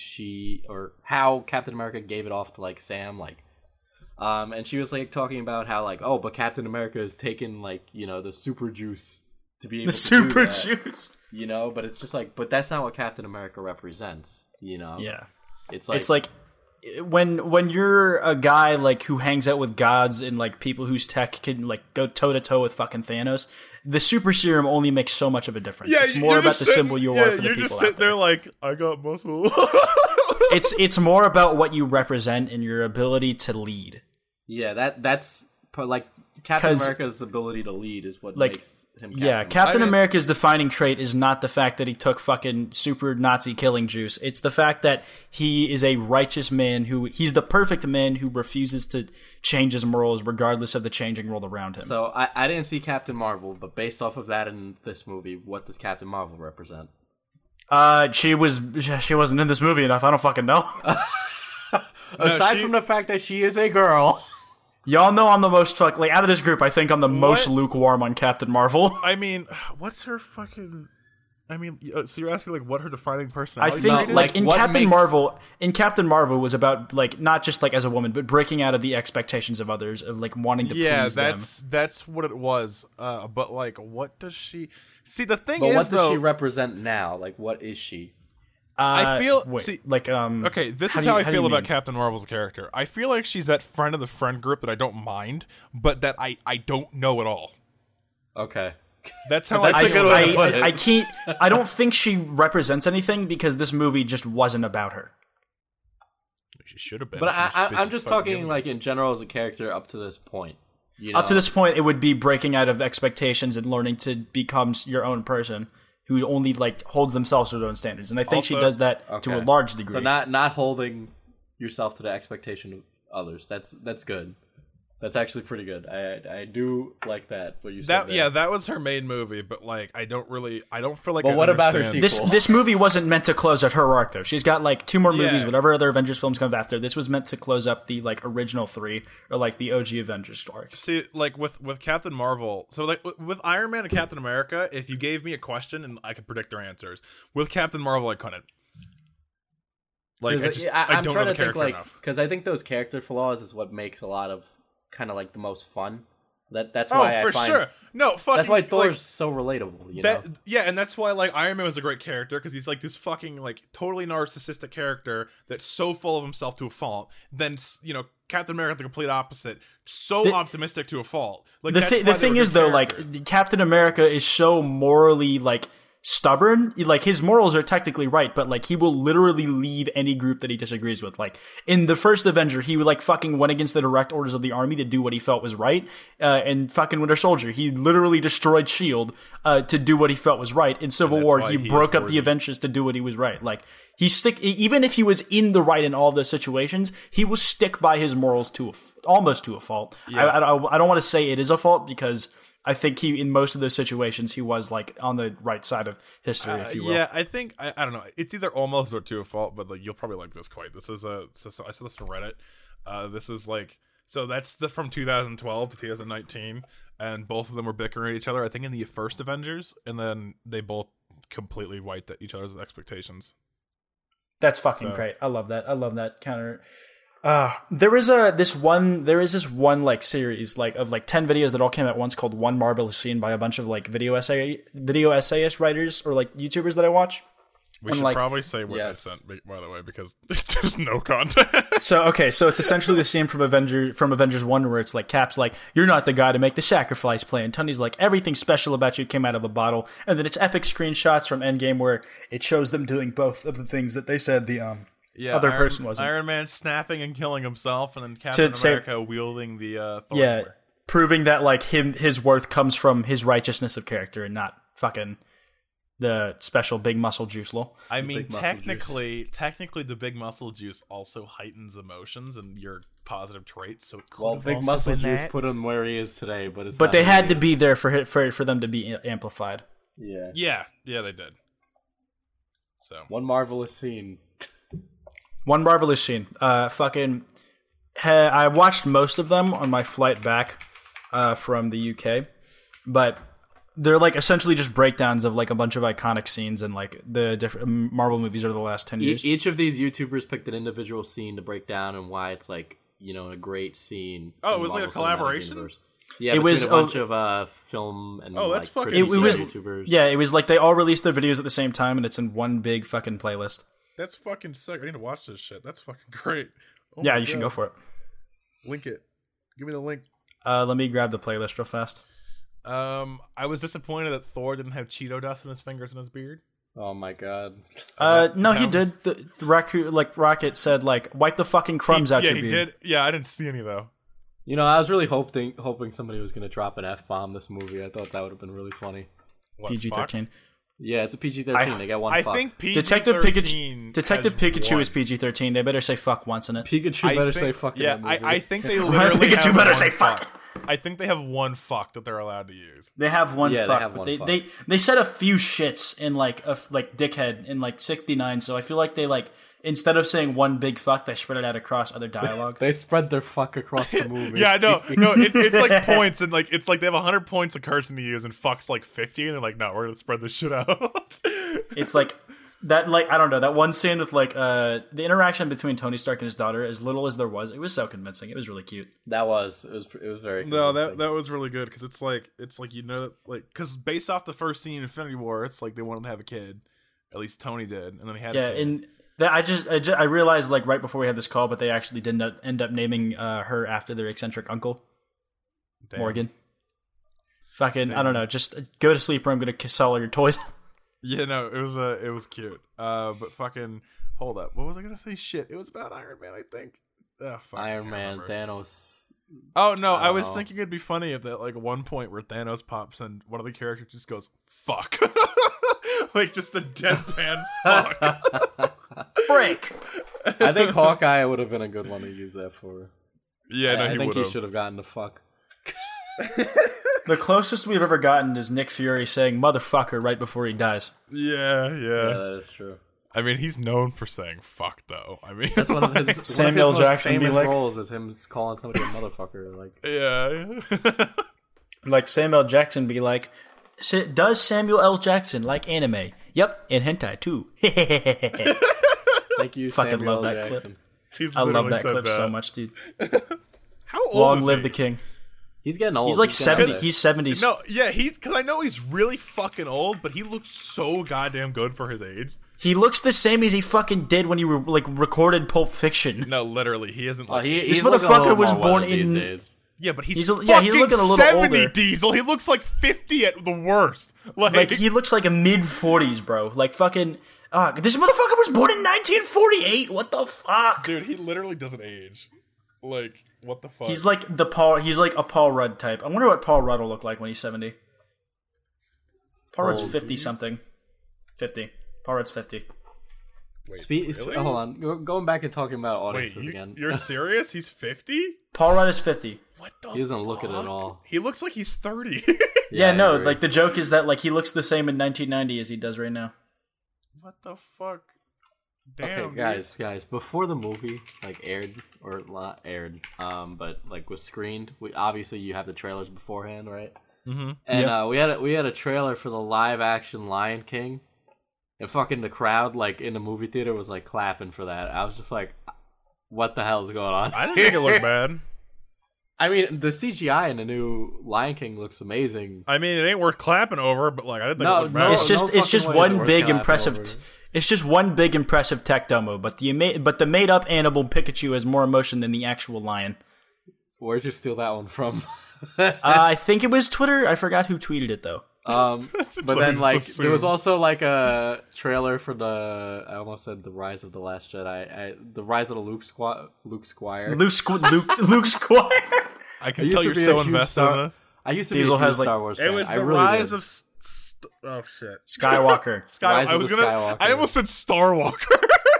Speaker 2: how Captain America gave it off to like Sam, like, and she was like talking about how like, oh, but Captain America has taken like, you know, the super juice to be able
Speaker 1: The
Speaker 2: to
Speaker 1: super
Speaker 2: do that,
Speaker 1: juice.
Speaker 2: you know, but it's just like, but that's not what Captain America represents, you know.
Speaker 1: Yeah.
Speaker 2: It's like
Speaker 1: when you're a guy like who hangs out with gods and like people whose tech can like go toe to toe with fucking Thanos, the super serum only makes so much of a difference.
Speaker 3: Yeah,
Speaker 1: it's more about the symbol you are for the
Speaker 3: you're
Speaker 1: people
Speaker 3: just
Speaker 1: out
Speaker 3: sitting there like, I got muscle.
Speaker 1: It's more about what you represent and your ability to lead.
Speaker 2: yeah, that's like Captain
Speaker 1: 'Cause,
Speaker 2: America's ability to lead is what
Speaker 1: like,
Speaker 2: makes him
Speaker 1: Yeah,
Speaker 2: Captain
Speaker 1: Captain
Speaker 3: I mean-
Speaker 1: America's defining trait is not the fact that he took fucking super Nazi killing juice. It's the fact that he is a righteous man he's the perfect man who refuses to change his morals regardless of the changing world around him.
Speaker 2: So I didn't see Captain Marvel, but based off of that in this movie, what does Captain Marvel represent?
Speaker 1: She wasn't in this movie enough. I don't fucking know.
Speaker 2: Aside from the fact that she is a girl.
Speaker 1: Y'all know I'm the most out of this group. I think I'm the most lukewarm on Captain Marvel.
Speaker 3: I mean, what's her fucking? I mean, so you're asking like what her defining
Speaker 1: I
Speaker 3: personality?
Speaker 1: think
Speaker 2: No,
Speaker 1: like
Speaker 2: like,
Speaker 1: in
Speaker 2: what
Speaker 1: Captain
Speaker 2: makes-
Speaker 1: Marvel, was about like not just like as a woman, but breaking out of the expectations of others, of like wanting to
Speaker 3: yeah,
Speaker 1: please them.
Speaker 3: that's what it was. But like, what does she? See, the thing
Speaker 2: But
Speaker 3: is
Speaker 2: what does
Speaker 3: though,
Speaker 2: she represent now? Like, what is she?
Speaker 3: I feel
Speaker 1: wait,
Speaker 3: see,
Speaker 1: like
Speaker 3: okay, this is
Speaker 1: do
Speaker 3: how
Speaker 1: you-
Speaker 3: I
Speaker 1: do you
Speaker 3: feel about
Speaker 1: mean?
Speaker 3: Captain Marvel's character. I feel like she's that friend of the friend group that I don't mind, but that I don't know at all.
Speaker 2: Okay.
Speaker 3: That's how
Speaker 2: That's
Speaker 3: I
Speaker 2: a
Speaker 3: feel
Speaker 2: good
Speaker 3: about
Speaker 2: way to
Speaker 3: it.
Speaker 2: put it.
Speaker 1: I can't. I don't think she represents anything because this movie just wasn't about her.
Speaker 3: She should have been.
Speaker 2: But
Speaker 3: She was busy
Speaker 2: I'm just
Speaker 3: fucking
Speaker 2: talking
Speaker 3: aliens.
Speaker 2: like in general as a character up to this point. You know?
Speaker 1: Up to this point, it would be breaking out of expectations and learning to become your own person who only like holds themselves to their own standards. And I think she
Speaker 3: Also-
Speaker 1: does that to a
Speaker 2: Okay.
Speaker 1: large degree.
Speaker 2: So not holding yourself to the expectation of others. That's good. That's actually pretty good. I do like that. What you said.
Speaker 3: That
Speaker 2: there.
Speaker 3: yeah, that was her main movie, but like I don't feel like.
Speaker 2: But
Speaker 3: I
Speaker 2: what about her
Speaker 3: understand-
Speaker 2: sequel?
Speaker 1: this movie wasn't meant to close out her arc though. She's got like 2 more movies,
Speaker 3: Yeah.
Speaker 1: whatever other Avengers films come after. This was meant to close up the like original 3 or like the OG Avengers arc.
Speaker 3: See, like with Captain Marvel, so like with Iron Man and Captain America, if you gave me a question and I could predict their answers, with Captain Marvel I couldn't. Like I
Speaker 2: I'm
Speaker 3: don't know
Speaker 2: trying
Speaker 3: the
Speaker 2: to think
Speaker 3: character
Speaker 2: like
Speaker 3: enough.
Speaker 2: because I think those character flaws is what makes a lot of kind of like the most fun. That's
Speaker 3: Oh,
Speaker 2: why I
Speaker 3: for
Speaker 2: find
Speaker 3: sure. No, fucking.
Speaker 2: that's why
Speaker 3: like,
Speaker 2: Thor's so relatable. You
Speaker 3: that
Speaker 2: know,
Speaker 3: yeah, and that's why like Iron Man was a great character because he's like this fucking like totally narcissistic character that's so full of himself to a fault. Then Captain America the complete opposite, so optimistic to a fault. Like
Speaker 1: The
Speaker 3: that's
Speaker 1: the
Speaker 3: why they
Speaker 1: thing
Speaker 3: were
Speaker 1: is
Speaker 3: good
Speaker 1: though,
Speaker 3: characters.
Speaker 1: like Captain America is so morally like stubborn. Like his morals are technically right, but like he will literally leave any group that he disagrees with. Like in the first Avenger, he like fucking went against the direct orders of the army to do what he felt was right. And fucking Winter Soldier, he literally destroyed Shield to do what he felt was right. In Civil
Speaker 3: that's
Speaker 1: War,
Speaker 3: why
Speaker 1: he
Speaker 3: he
Speaker 1: broke
Speaker 3: is
Speaker 1: up the
Speaker 3: worthy.
Speaker 1: Avengers to do what he was right. Like even if he was in the right in all those situations, he will stick by his morals to almost to a fault.
Speaker 3: Yeah.
Speaker 1: I don't want to say it is a fault because I think he, in most of those situations, he was like on the right side of history, if you will.
Speaker 3: Yeah, I think I don't know. It's either almost or to a fault, but like you'll probably like this quite. This is I saw this on Reddit. This is like that's from 2012 to 2019, and both of them were bickering at each other. I think in the first Avengers, and then they both completely wiped at each other's expectations.
Speaker 1: That's fucking
Speaker 3: So-
Speaker 1: great. I love that. I love that counter. There is this one like series like of like 10 videos that all came at once called One Marvelous Scene by a bunch of like video essayist writers or like YouTubers that I watch.
Speaker 3: We
Speaker 1: And,
Speaker 3: should
Speaker 1: like-
Speaker 3: probably say what
Speaker 2: Yes.
Speaker 3: they sent, by the way, because there's no content.
Speaker 1: So it's essentially the scene from Avengers 1 where it's like Cap's like, you're not the guy to make the sacrifice play, and Tony's like, everything special about you came out of a bottle, and then it's epic screenshots from Endgame where it shows them doing both of the things that they said the
Speaker 3: Yeah,
Speaker 1: other person wasn't.
Speaker 3: Iron Man snapping and killing himself, and then Captain
Speaker 1: say-
Speaker 3: America wielding the Thor
Speaker 1: yeah,
Speaker 3: hammer.
Speaker 1: proving that like his worth comes from his righteousness of character and not fucking the special big muscle juice lol.
Speaker 3: I mean,
Speaker 2: big muscle
Speaker 3: technically, the big muscle juice also heightens emotions and your positive traits. So it could
Speaker 2: well,
Speaker 3: have
Speaker 2: Big
Speaker 3: also
Speaker 2: Muscle
Speaker 3: been
Speaker 2: Juice
Speaker 3: that.
Speaker 2: put him where he is today, but it's
Speaker 1: But
Speaker 2: not
Speaker 1: they
Speaker 2: who
Speaker 1: had
Speaker 2: he
Speaker 1: to
Speaker 2: is.
Speaker 1: be there for them to be amplified.
Speaker 2: Yeah.
Speaker 3: Yeah, they did. So
Speaker 2: One marvelous scene.
Speaker 1: One marvelous scene. I watched most of them on my flight back from the UK, but they're like essentially just breakdowns of like a bunch of iconic scenes and like the different Marvel movies over the last 10 years.
Speaker 2: Each of these YouTubers picked an individual scene to break down and why it's like a great scene.
Speaker 3: Oh,
Speaker 2: in
Speaker 3: it was like a
Speaker 2: Marvel Cinematic
Speaker 3: collaboration?
Speaker 2: Universe. Yeah,
Speaker 1: It
Speaker 2: between
Speaker 1: was-
Speaker 2: a bunch of film and
Speaker 3: Oh, that's
Speaker 2: like
Speaker 3: fucking
Speaker 2: critique
Speaker 1: It was-
Speaker 2: YouTubers.
Speaker 1: Yeah, it was like they all released their videos at the same time and it's in one big fucking playlist.
Speaker 3: that's fucking sick. I need to watch this shit. That's fucking great. Oh
Speaker 1: Yeah,
Speaker 3: my
Speaker 1: you should
Speaker 3: God.
Speaker 1: go for it.
Speaker 3: Link it. Give me the link.
Speaker 1: Let me grab the playlist real fast.
Speaker 3: I was disappointed that Thor didn't have Cheeto dust in his fingers and his beard.
Speaker 2: Oh my god.
Speaker 1: No, he
Speaker 3: that
Speaker 1: did. The Rocket said like, wipe the fucking crumbs out your
Speaker 3: he
Speaker 1: beard.
Speaker 3: did. Yeah, I didn't see any though.
Speaker 2: I was really hoping somebody was gonna drop an F-bomb this movie. I thought that would have been really funny.
Speaker 3: What,
Speaker 1: PG-13.
Speaker 2: Yeah, it's a PG-13. They got one
Speaker 3: I
Speaker 2: fuck.
Speaker 3: think
Speaker 1: Detective
Speaker 3: PG-13
Speaker 1: Detective
Speaker 3: has
Speaker 1: Pikachu
Speaker 3: one.
Speaker 1: is PG-13. They better say fuck once in it.
Speaker 2: Pikachu
Speaker 3: I
Speaker 2: better
Speaker 3: think-
Speaker 2: say fuck in
Speaker 3: Yeah,
Speaker 2: that movie.
Speaker 3: I think they literally
Speaker 1: Pikachu
Speaker 3: have
Speaker 1: better
Speaker 3: one
Speaker 1: say fuck.
Speaker 3: I think they have one fuck that they're allowed to use.
Speaker 1: They have one
Speaker 2: Yeah, they
Speaker 1: fuck.
Speaker 2: have
Speaker 1: but
Speaker 2: one
Speaker 1: they,
Speaker 2: fuck.
Speaker 1: they said a few shits in like dickhead in like 69. So I feel like they like instead of saying one big fuck, they spread it out across other dialogue.
Speaker 2: They spread their fuck across the movie.
Speaker 3: Yeah, no, it's like points and like it's like they have 100 points of cursing to use and fucks like 50 and they're like, no, we're gonna spread this shit out.
Speaker 1: It's like that. Like I don't know that one scene with like the interaction between Tony Stark and his daughter. As little as there was, it was so convincing. It was really cute.
Speaker 2: It was very
Speaker 3: No,
Speaker 2: convincing.
Speaker 3: that was really good because it's like because based off the first scene in Infinity War, it's like they wanted to have a kid, At least Tony did, and then he had
Speaker 1: Yeah,
Speaker 3: a kid.
Speaker 1: and I realized like right before we had this call, but they actually didn't end up naming her after their eccentric uncle,
Speaker 3: Damn.
Speaker 1: Morgan. Fucking, I don't know. Just go to sleep, or I'm gonna sell all your toys.
Speaker 3: Yeah, no, it was cute. But fucking hold up, what was I gonna say? Shit, it was about Iron Man, I think. Oh, fuck,
Speaker 2: Iron Man, Thanos.
Speaker 3: Oh no, I was
Speaker 2: know.
Speaker 3: thinking it'd be funny if that like one point where Thanos pops and one of the characters just goes fuck, like just a deadpan fuck.
Speaker 1: Break.
Speaker 2: I think Hawkeye would have been a good one to use that for.
Speaker 3: Yeah, no,
Speaker 2: I
Speaker 3: he
Speaker 2: think
Speaker 3: would
Speaker 2: he
Speaker 3: have.
Speaker 2: should have gotten the fuck.
Speaker 1: The closest we've ever gotten is Nick Fury saying "motherfucker" right before he dies.
Speaker 3: Yeah.
Speaker 2: Yeah, that is true.
Speaker 3: I mean, he's known for saying fuck, though. I mean,
Speaker 2: That's one of his,
Speaker 1: Samuel
Speaker 2: one of his
Speaker 1: Jackson
Speaker 2: most
Speaker 1: be
Speaker 2: famous
Speaker 1: like-
Speaker 2: roles is him calling somebody a motherfucker. Like,
Speaker 3: yeah.
Speaker 1: Like Samuel Jackson be like, "Does Samuel L. Jackson like anime? Yep, and hentai too."
Speaker 2: thank you,
Speaker 1: Fucking
Speaker 2: Samuel
Speaker 1: love that
Speaker 2: Jackson.
Speaker 3: He's
Speaker 1: I love
Speaker 3: literally
Speaker 1: that
Speaker 3: said
Speaker 1: clip so much, dude.
Speaker 3: How old
Speaker 1: Long
Speaker 3: is
Speaker 1: live
Speaker 3: he?
Speaker 1: the king.
Speaker 2: He's getting old.
Speaker 1: He's like
Speaker 2: getting
Speaker 1: 70.
Speaker 2: up there.
Speaker 1: He's 70s.
Speaker 3: No, yeah, because I know he's really fucking old, but he looks so goddamn good for his age.
Speaker 1: He looks the same as he fucking did when he recorded Pulp Fiction.
Speaker 3: No, literally, he isn't.
Speaker 2: Oh,
Speaker 3: Like,
Speaker 2: he's
Speaker 1: This
Speaker 2: looking a
Speaker 1: motherfucker
Speaker 2: little
Speaker 1: was
Speaker 2: more
Speaker 1: born
Speaker 2: weathered these
Speaker 1: in-
Speaker 2: days.
Speaker 3: yeah, but he's
Speaker 1: He's
Speaker 3: fucking
Speaker 1: looking a little
Speaker 3: 70
Speaker 1: older.
Speaker 3: Diesel. He looks like 50 at the worst.
Speaker 1: Like he looks like a mid 40s, bro. Like fucking. This motherfucker was born in 1948. What the fuck?
Speaker 3: dude, he literally doesn't age. Like, what the fuck?
Speaker 1: He's like the Paul. He's like a Paul Rudd type. I wonder what Paul Rudd will look like when he's 70. Paul Rudd's
Speaker 2: Old.
Speaker 1: 50 something. 50. Paul Rudd's 50.
Speaker 3: Wait,
Speaker 2: Hold on. Going back and talking about
Speaker 3: Wait,
Speaker 2: audiences again.
Speaker 3: you're serious? He's 50?
Speaker 1: Paul Rudd is 50.
Speaker 3: What the?
Speaker 2: He doesn't look it at
Speaker 3: fuck?
Speaker 2: all.
Speaker 3: He looks like he's 30.
Speaker 1: Yeah,
Speaker 2: I
Speaker 1: no.
Speaker 2: agree.
Speaker 1: Like the joke is that like he looks the same in 1990 as he does right now.
Speaker 3: What the fuck? Damn,
Speaker 2: Okay, guys, before the movie like aired or not aired, but like was screened, obviously you have the trailers beforehand, right?
Speaker 3: Mm-hmm.
Speaker 2: And we had a trailer for the live action Lion King, and fucking the crowd like in the movie theater was like clapping for that. I was just like, what the hell is going on?
Speaker 3: I didn't think it looked bad.
Speaker 2: I mean, the CGI in the new Lion King looks amazing.
Speaker 3: I mean, it ain't worth clapping over, but like I didn't think
Speaker 2: No,
Speaker 3: it looked
Speaker 2: no,
Speaker 3: bad.
Speaker 1: It's just
Speaker 2: fucking way is it
Speaker 1: one
Speaker 2: worth
Speaker 1: big
Speaker 2: clapping
Speaker 1: impressive.
Speaker 2: over.
Speaker 1: It's just one big impressive tech demo, but the made up animal Pikachu has more emotion than the actual lion.
Speaker 2: Where'd you steal that one from?
Speaker 1: I think it was Twitter. I forgot who tweeted it though.
Speaker 2: But then, like,
Speaker 3: so
Speaker 2: there was
Speaker 3: soon.
Speaker 2: also like a trailer for I almost said the Rise of the Last Jedi. The Rise of the Luke Squire.
Speaker 1: Luke Squire.
Speaker 3: I
Speaker 2: I
Speaker 3: can
Speaker 2: used
Speaker 3: tell
Speaker 2: to
Speaker 3: you're
Speaker 2: be a
Speaker 3: so
Speaker 2: huge
Speaker 3: invested
Speaker 2: Star-
Speaker 3: in this.
Speaker 2: I used to
Speaker 1: Diesel
Speaker 2: be a huge
Speaker 1: has, like-
Speaker 2: Star Wars fan.
Speaker 3: It was
Speaker 2: I
Speaker 3: the
Speaker 2: really
Speaker 3: rise
Speaker 2: did.
Speaker 3: of. Oh shit!
Speaker 1: Skywalker.
Speaker 2: Rise
Speaker 3: I
Speaker 2: of
Speaker 3: was
Speaker 2: the
Speaker 3: gonna.
Speaker 2: Skywalker.
Speaker 3: I almost said Star Walker.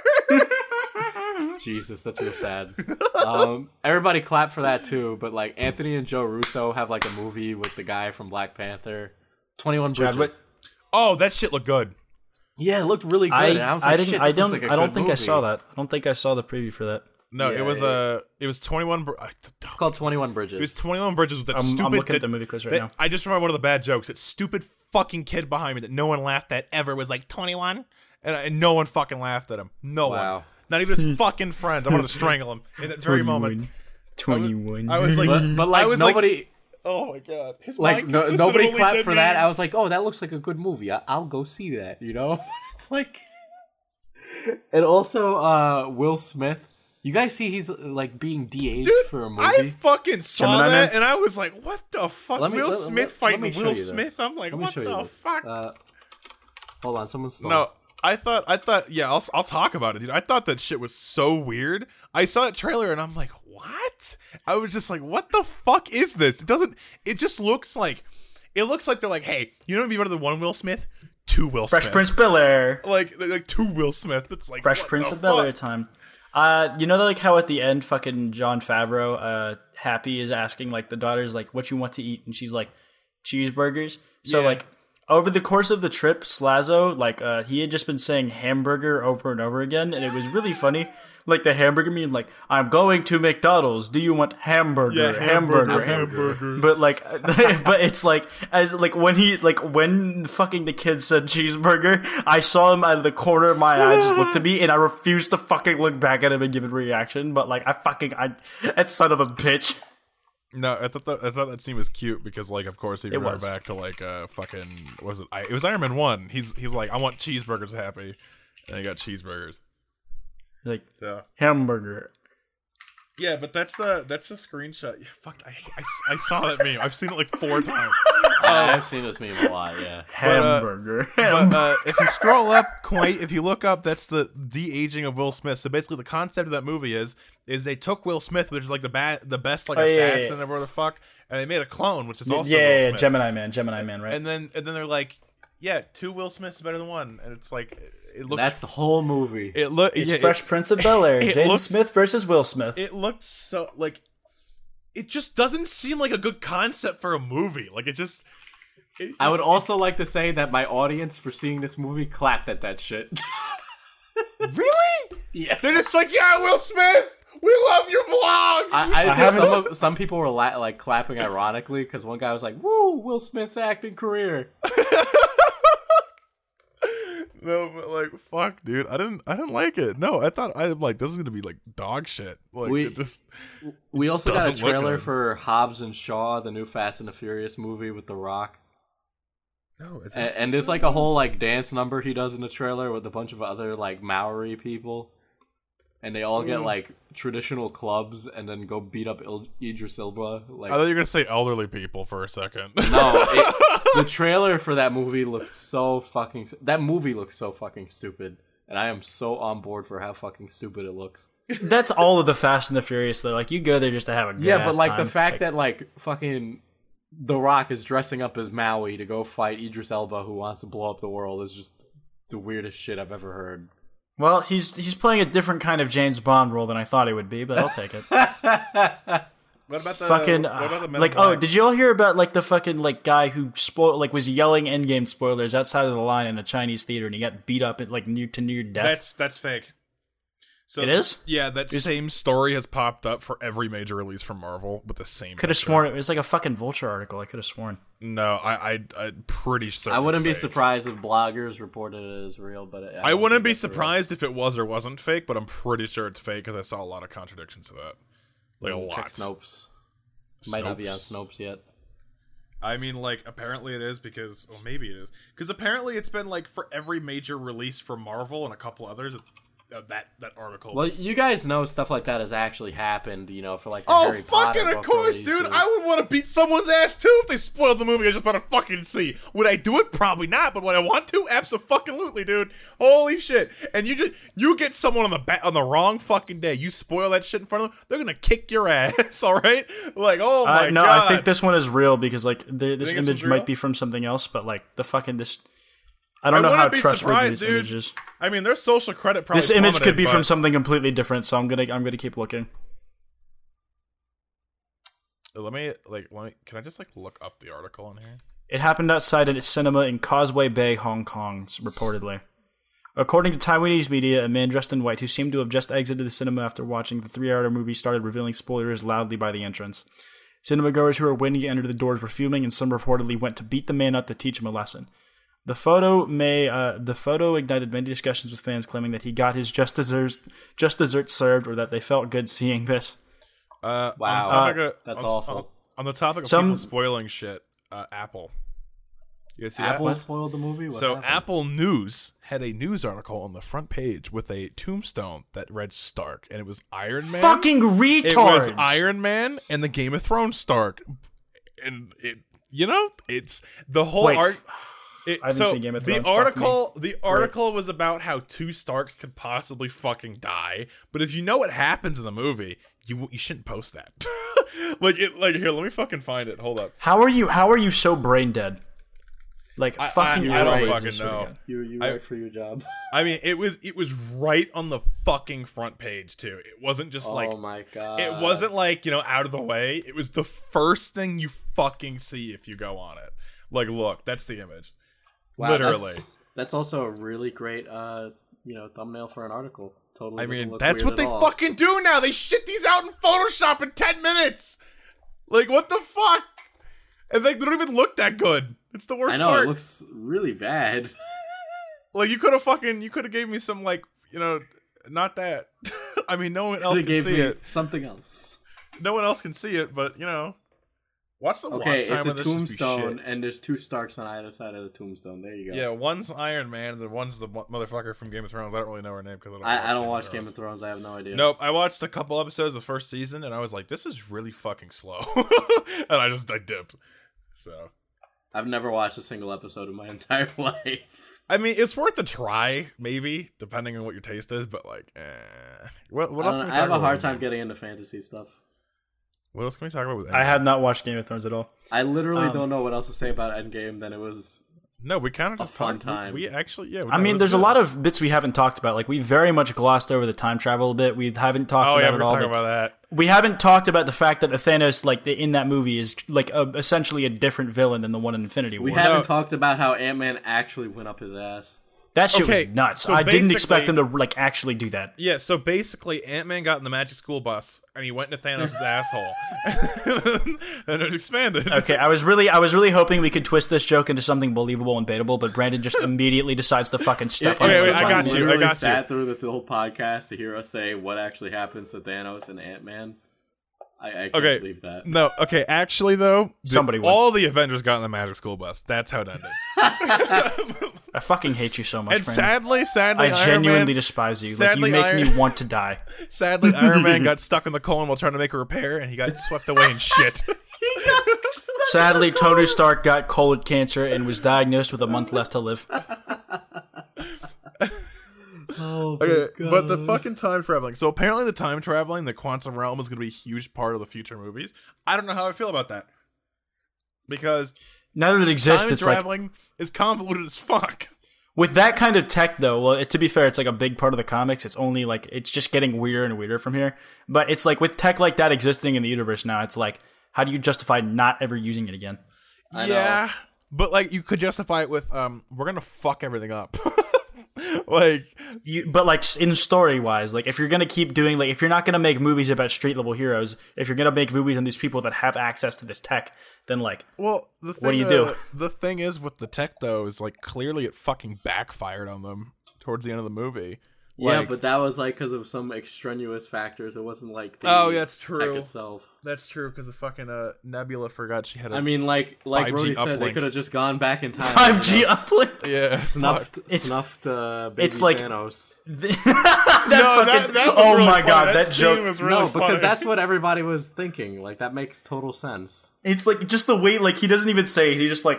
Speaker 2: Jesus, that's real sad. Everybody clapped for that too, but like Anthony and Joe Russo have like a movie with the guy from Black Panther, 21 Bridges.
Speaker 1: Chadwick?
Speaker 3: Oh, that shit looked good.
Speaker 2: Yeah, it looked really good. and I was like,
Speaker 1: didn't.
Speaker 2: shit,
Speaker 1: I
Speaker 2: this looks
Speaker 1: don't.
Speaker 2: like a
Speaker 1: I don't
Speaker 2: good
Speaker 1: think I
Speaker 2: movie.
Speaker 1: saw that. I don't think I saw the preview for that.
Speaker 3: No,
Speaker 2: Yeah,
Speaker 3: it was 21.
Speaker 2: It's called 21 Bridges.
Speaker 3: It was 21 Bridges with that
Speaker 1: I'm
Speaker 3: stupid.
Speaker 1: looking at the movie clips right now.
Speaker 3: I just remember one of the bad jokes. That stupid fucking kid behind me that no one laughed at ever was like 21, and no one fucking laughed at him. No
Speaker 2: Wow.
Speaker 3: one. Not even his fucking friends. I wanted to strangle him in that very moment.
Speaker 1: 21.
Speaker 3: I was like,
Speaker 2: but like
Speaker 3: I was
Speaker 2: nobody,
Speaker 3: oh my god, his
Speaker 2: like
Speaker 3: mind consisted
Speaker 2: nobody
Speaker 3: of only
Speaker 2: clapped
Speaker 3: dead
Speaker 2: for that.
Speaker 3: names.
Speaker 2: I was like, oh, that looks like a good movie. I'll go see that. You know, it's like, and also Will Smith. You guys see he's like being de-aged
Speaker 3: Dude,
Speaker 2: for a movie.
Speaker 3: I fucking saw
Speaker 1: Gemini
Speaker 3: that
Speaker 1: Man?
Speaker 3: and I was like, what the fuck?
Speaker 2: Let me-
Speaker 3: Will
Speaker 2: let-
Speaker 3: Smith
Speaker 2: let
Speaker 3: fighting
Speaker 2: me show
Speaker 3: Will
Speaker 2: you this.
Speaker 3: Smith? I'm like,
Speaker 2: Let me
Speaker 3: what
Speaker 2: show you
Speaker 3: the
Speaker 2: this.
Speaker 3: fuck?
Speaker 2: Hold on, someone's still.
Speaker 3: No, I thought, yeah, I'll talk about it, dude. I thought that shit was so weird. I saw that trailer and I'm like, what? I was just like, what the fuck is this? It just looks like they're like, hey, you know, be better than one Will Smith, two Will
Speaker 1: Fresh
Speaker 3: Smith.
Speaker 1: Prince Bel-Air.
Speaker 3: Like two Will Smith. It's like,
Speaker 1: Fresh
Speaker 3: what
Speaker 1: Prince
Speaker 3: the
Speaker 1: of Bel-Air
Speaker 3: fuck?
Speaker 1: time. You know, like how at the end, fucking Jon Favreau, Happy is asking like the daughter's like, "What you want to eat?" and she's like, "Cheeseburgers." So
Speaker 3: Yeah.
Speaker 1: like over the course of the trip, Slazo like he had just been saying hamburger over and over again, and it was really funny. Like the hamburger meme, like I'm going to McDonald's. Do you want hamburger?
Speaker 3: Yeah,
Speaker 1: hamburger. But like, but it's like as like when fucking the kid said cheeseburger, I saw him out of the corner of my eye just looked at me, and I refused to fucking look back at him and give a reaction. But like that son of a bitch.
Speaker 3: No, I thought that scene was cute because, like, of course, he remember back to like fucking it was Iron Man 1. He's like, I want cheeseburgers, Happy, and he got cheeseburgers.
Speaker 1: Like
Speaker 3: So
Speaker 1: hamburger.
Speaker 3: yeah, but that's the screenshot. Yeah, fuck, I saw that meme. I've seen it like 4 times.
Speaker 2: I've seen this meme a lot. Yeah,
Speaker 1: Hamburger.
Speaker 3: But if you scroll up if you look up, that's the de-aging of Will Smith. So basically, the concept of that movie is they took Will Smith, which is like the best like assassin or whatever the fuck, and they made a clone, which is also Will Smith.
Speaker 1: Gemini Man, right?
Speaker 3: And then they're like, yeah, 2 Will Smiths is better than 1, and it's like it looks.
Speaker 2: That's the whole movie.
Speaker 1: It's Fresh Prince of Bel-Air. Jaden Smith versus Will Smith.
Speaker 3: It looked so like. It just doesn't seem like a good concept for a movie. Like it just.
Speaker 2: I would also like to say that my audience for seeing this movie clapped at that shit.
Speaker 3: Really?
Speaker 2: Yeah.
Speaker 3: They're just like, yeah, Will Smith, we love your vlogs.
Speaker 2: I think some people were like clapping ironically because one guy was like, "Woo, Will Smith's acting career."
Speaker 3: No, but like, fuck, dude, I didn't like it. No, I'm like, this is gonna be like dog shit. Like,
Speaker 2: we also got a trailer for Hobbs and Shaw, the new Fast and the Furious movie with The Rock.
Speaker 3: No,
Speaker 2: and there's like a whole like dance number he does in the trailer with a bunch of other like Maori people, and they all get like traditional clubs and then go beat up Idris Elba. Like,
Speaker 3: I thought you were gonna say elderly people for a second.
Speaker 2: No, the trailer for that movie looks so fucking. That movie looks so fucking stupid, and I am so on board for how fucking stupid it looks.
Speaker 1: That's all of the Fast and the Furious though. Like you go there just to have a good
Speaker 2: but like
Speaker 1: time.
Speaker 2: the fact that like fucking The Rock is dressing up as Maui to go fight Idris Elba, who wants to blow up the world, is just the weirdest shit I've ever heard.
Speaker 1: Well, he's playing a different kind of James Bond role than I thought he would be, but I'll take it.
Speaker 3: What about the
Speaker 1: fucking like? Oh, did you all hear about like the fucking like guy who was yelling Endgame spoilers outside of the line in a Chinese theater and he got beat up at like near death?
Speaker 3: That's fake. So
Speaker 1: it is?
Speaker 3: Yeah, that same story has popped up for every major release from Marvel with the same.
Speaker 1: Could have sworn it was like a fucking Vulture article. I could have sworn.
Speaker 3: No, I'm pretty certain.
Speaker 2: I wouldn't be surprised if bloggers reported it as real, but
Speaker 3: I wouldn't be surprised if it was or wasn't fake. But I'm pretty sure it's fake because I saw a lot of contradictions to that. Like a lot.
Speaker 2: Check Snopes. Might not be on Snopes yet.
Speaker 3: I mean, like, apparently it is because... Well, maybe it is. Because apparently it's been, like, for every major release from Marvel and a couple others, that article.
Speaker 2: Well, you guys know stuff like that has actually happened, you know, for, like, the Harry Potter
Speaker 3: fucking of course,
Speaker 2: releases.
Speaker 3: dude! I would want to beat someone's ass, too, if they spoiled the movie I just want to fucking see. Would I do it? Probably not, but would I want to? Abso-fucking-lutely, dude. Holy shit. And you get someone on the wrong fucking day, you spoil that shit in front of them, they're gonna kick your ass, alright? Like, oh my god.
Speaker 1: No, I think this one is real because, like, this image might be from something else, but, like, the fucking... I don't know how trustworthy this image is.
Speaker 3: I mean, their social credit probably.
Speaker 1: This image could be from something completely different, so I'm gonna keep looking.
Speaker 3: Let me. Can I just look up the article in here?
Speaker 1: It happened outside a cinema in Causeway Bay, Hong Kong, reportedly. According to Taiwanese media, a man dressed in white who seemed to have just exited the cinema after watching the 3-hour movie started revealing spoilers loudly by the entrance. Cinemagoers who were waiting to enter the doors were fuming, and some reportedly went to beat the man up to teach him a lesson. The photo ignited many discussions with fans claiming that he got his just desserts served or that they felt good seeing this.
Speaker 2: Wow, that's awful.
Speaker 3: On the topic of people spoiling shit, Apple. You guys see
Speaker 2: Apple spoiled the movie? What happened?
Speaker 3: Apple News had a news article on the front page with a tombstone that read Stark, and it was Iron Man.
Speaker 1: Fucking retards!
Speaker 3: It was Iron Man and the Game of Thrones Stark. And it's the whole art... The article was about how 2 Starks could possibly fucking die, but if you know what happens in the movie, you shouldn't post that. Here, let me fucking find it. Hold up.
Speaker 1: How are you so brain dead? I
Speaker 3: don't fucking know.
Speaker 2: You right for your job.
Speaker 3: I mean, it was right on the fucking front page too. It wasn't just
Speaker 2: oh my god.
Speaker 3: It wasn't out of the way. It was the first thing you fucking see if you go on it. Look, that's the image.
Speaker 2: Wow,
Speaker 3: literally.
Speaker 2: That's also a really great thumbnail for an article. Totally.
Speaker 3: I mean, that's what they fucking do now. They shit these out in Photoshop in 10 minutes. What the fuck? And they don't even look that good. It's the worst part.
Speaker 2: I know, it looks really bad.
Speaker 3: You could have gave me some not that. I mean, no one else can see it.
Speaker 2: Something else.
Speaker 3: No one else can see it, but Watch the watch
Speaker 2: Okay,
Speaker 3: time
Speaker 2: it's a
Speaker 3: of this just be
Speaker 2: tombstone,
Speaker 3: shit.
Speaker 2: and there's two Starks on either side of the tombstone. There you go.
Speaker 3: Yeah, one's Iron Man, and one's the motherfucker from Game of Thrones. I don't really know her name because
Speaker 2: I don't watch Game of Thrones. I have no idea.
Speaker 3: Nope, I watched a couple episodes of the first season, and I was like, this is really fucking slow. And I dipped. So
Speaker 2: I've never watched a single episode in my entire life.
Speaker 3: I mean, it's worth a try, maybe, depending on what your taste is, but like, What else can we talk about?
Speaker 2: I have a hard
Speaker 3: with
Speaker 2: time
Speaker 3: Endgame?
Speaker 2: getting into fantasy stuff.
Speaker 3: What else can we talk about with Endgame?
Speaker 1: I have not watched Game of Thrones at all.
Speaker 2: I literally don't know what else to say about Endgame than it was.
Speaker 3: No, we kind of just
Speaker 2: fun
Speaker 3: talked.
Speaker 2: time.
Speaker 3: We actually, yeah.
Speaker 1: I mean, there's a lot of bits we haven't talked about. Like, we very much glossed over the time travel bit. We haven't talked
Speaker 3: Oh
Speaker 1: about
Speaker 3: yeah,
Speaker 1: it
Speaker 3: we're
Speaker 1: all.
Speaker 3: talking about that.
Speaker 1: We haven't talked about the fact that Thanos, like, in that movie is, like, essentially a different villain than the one in Infinity War.
Speaker 2: We haven't talked about how Ant-Man actually went up his ass.
Speaker 1: That shit
Speaker 3: Okay,
Speaker 1: was nuts.
Speaker 3: so
Speaker 1: I didn't expect
Speaker 3: basically-
Speaker 1: them to, like, actually do that.
Speaker 3: Yeah, so basically, Ant-Man got in the Magic School Bus, and he went into Thanos' asshole, and it expanded.
Speaker 1: Okay, I was really hoping we could twist this joke into something believable and baitable, but Brandon just immediately decides to fucking step on
Speaker 3: Okay,
Speaker 1: it.
Speaker 3: wait, I got you,
Speaker 2: literally
Speaker 3: I got you.
Speaker 2: sat through this whole podcast to hear us say what actually happens to Thanos and Ant-Man. I can't
Speaker 3: Okay.
Speaker 2: believe that.
Speaker 3: No, okay, actually though,
Speaker 1: Somebody won.
Speaker 3: all the Avengers got in the Magic School Bus. That's how it ended.
Speaker 1: I fucking hate you so much,
Speaker 3: And
Speaker 1: Brandon.
Speaker 3: sadly,
Speaker 1: I
Speaker 3: Iron
Speaker 1: genuinely
Speaker 3: Man,
Speaker 1: despise you. Like,
Speaker 3: sadly,
Speaker 1: you make
Speaker 3: Iron-
Speaker 1: me want to die.
Speaker 3: sadly, Iron Man got stuck in the colon while trying to make a repair, and he got swept away in shit.
Speaker 1: Sadly, Tony Stark got colon cancer and was diagnosed with a month left to live.
Speaker 2: Oh,
Speaker 3: Okay, but the fucking time traveling. So apparently, the time traveling, the quantum realm, is going to be a huge part of the future movies. I don't know how I feel about that because
Speaker 1: Now that it exists,
Speaker 3: time
Speaker 1: it's like
Speaker 3: traveling is convoluted as fuck.
Speaker 1: with that kind of tech, though. Well, to be fair, it's like a big part of the comics. It's only like it's just getting weirder and weirder from here. But it's like with tech like that existing in the universe now, it's like how do you justify not ever using it again?
Speaker 2: I know.
Speaker 3: Yeah, but like you could justify it with, we're gonna fuck everything up. Like,
Speaker 1: But like in story wise, like if you're gonna keep doing like if you're not gonna make movies about street level heroes, if you're gonna make movies on these people that have access to this tech, then like
Speaker 3: well, the thing,
Speaker 1: What do you do?
Speaker 3: The thing is with the tech though is like clearly it fucking backfired on them towards the end of the movie.
Speaker 2: Yeah,
Speaker 3: Like-
Speaker 2: but that was like because of some extraneous factors. It wasn't like the
Speaker 3: Oh, yeah, that's
Speaker 2: tech
Speaker 3: true.
Speaker 2: itself.
Speaker 3: That's true because the fucking Nebula forgot she had a
Speaker 2: I mean, like
Speaker 3: 5G
Speaker 2: Brody said, they
Speaker 3: uplink.
Speaker 2: could have just gone back in time.
Speaker 1: 5G
Speaker 2: and
Speaker 1: uplink.
Speaker 3: yeah
Speaker 2: snuffed
Speaker 1: It's-
Speaker 2: baby
Speaker 1: it's like-
Speaker 2: Thanos.
Speaker 1: that
Speaker 3: was
Speaker 1: oh
Speaker 3: really
Speaker 1: my
Speaker 3: funny.
Speaker 1: god,
Speaker 3: That
Speaker 1: that
Speaker 3: scene
Speaker 1: joke.
Speaker 3: was really
Speaker 2: No,
Speaker 3: funny.
Speaker 2: because that's what everybody was thinking. Like that makes total sense.
Speaker 1: It's like just the way like he doesn't even say it. He just like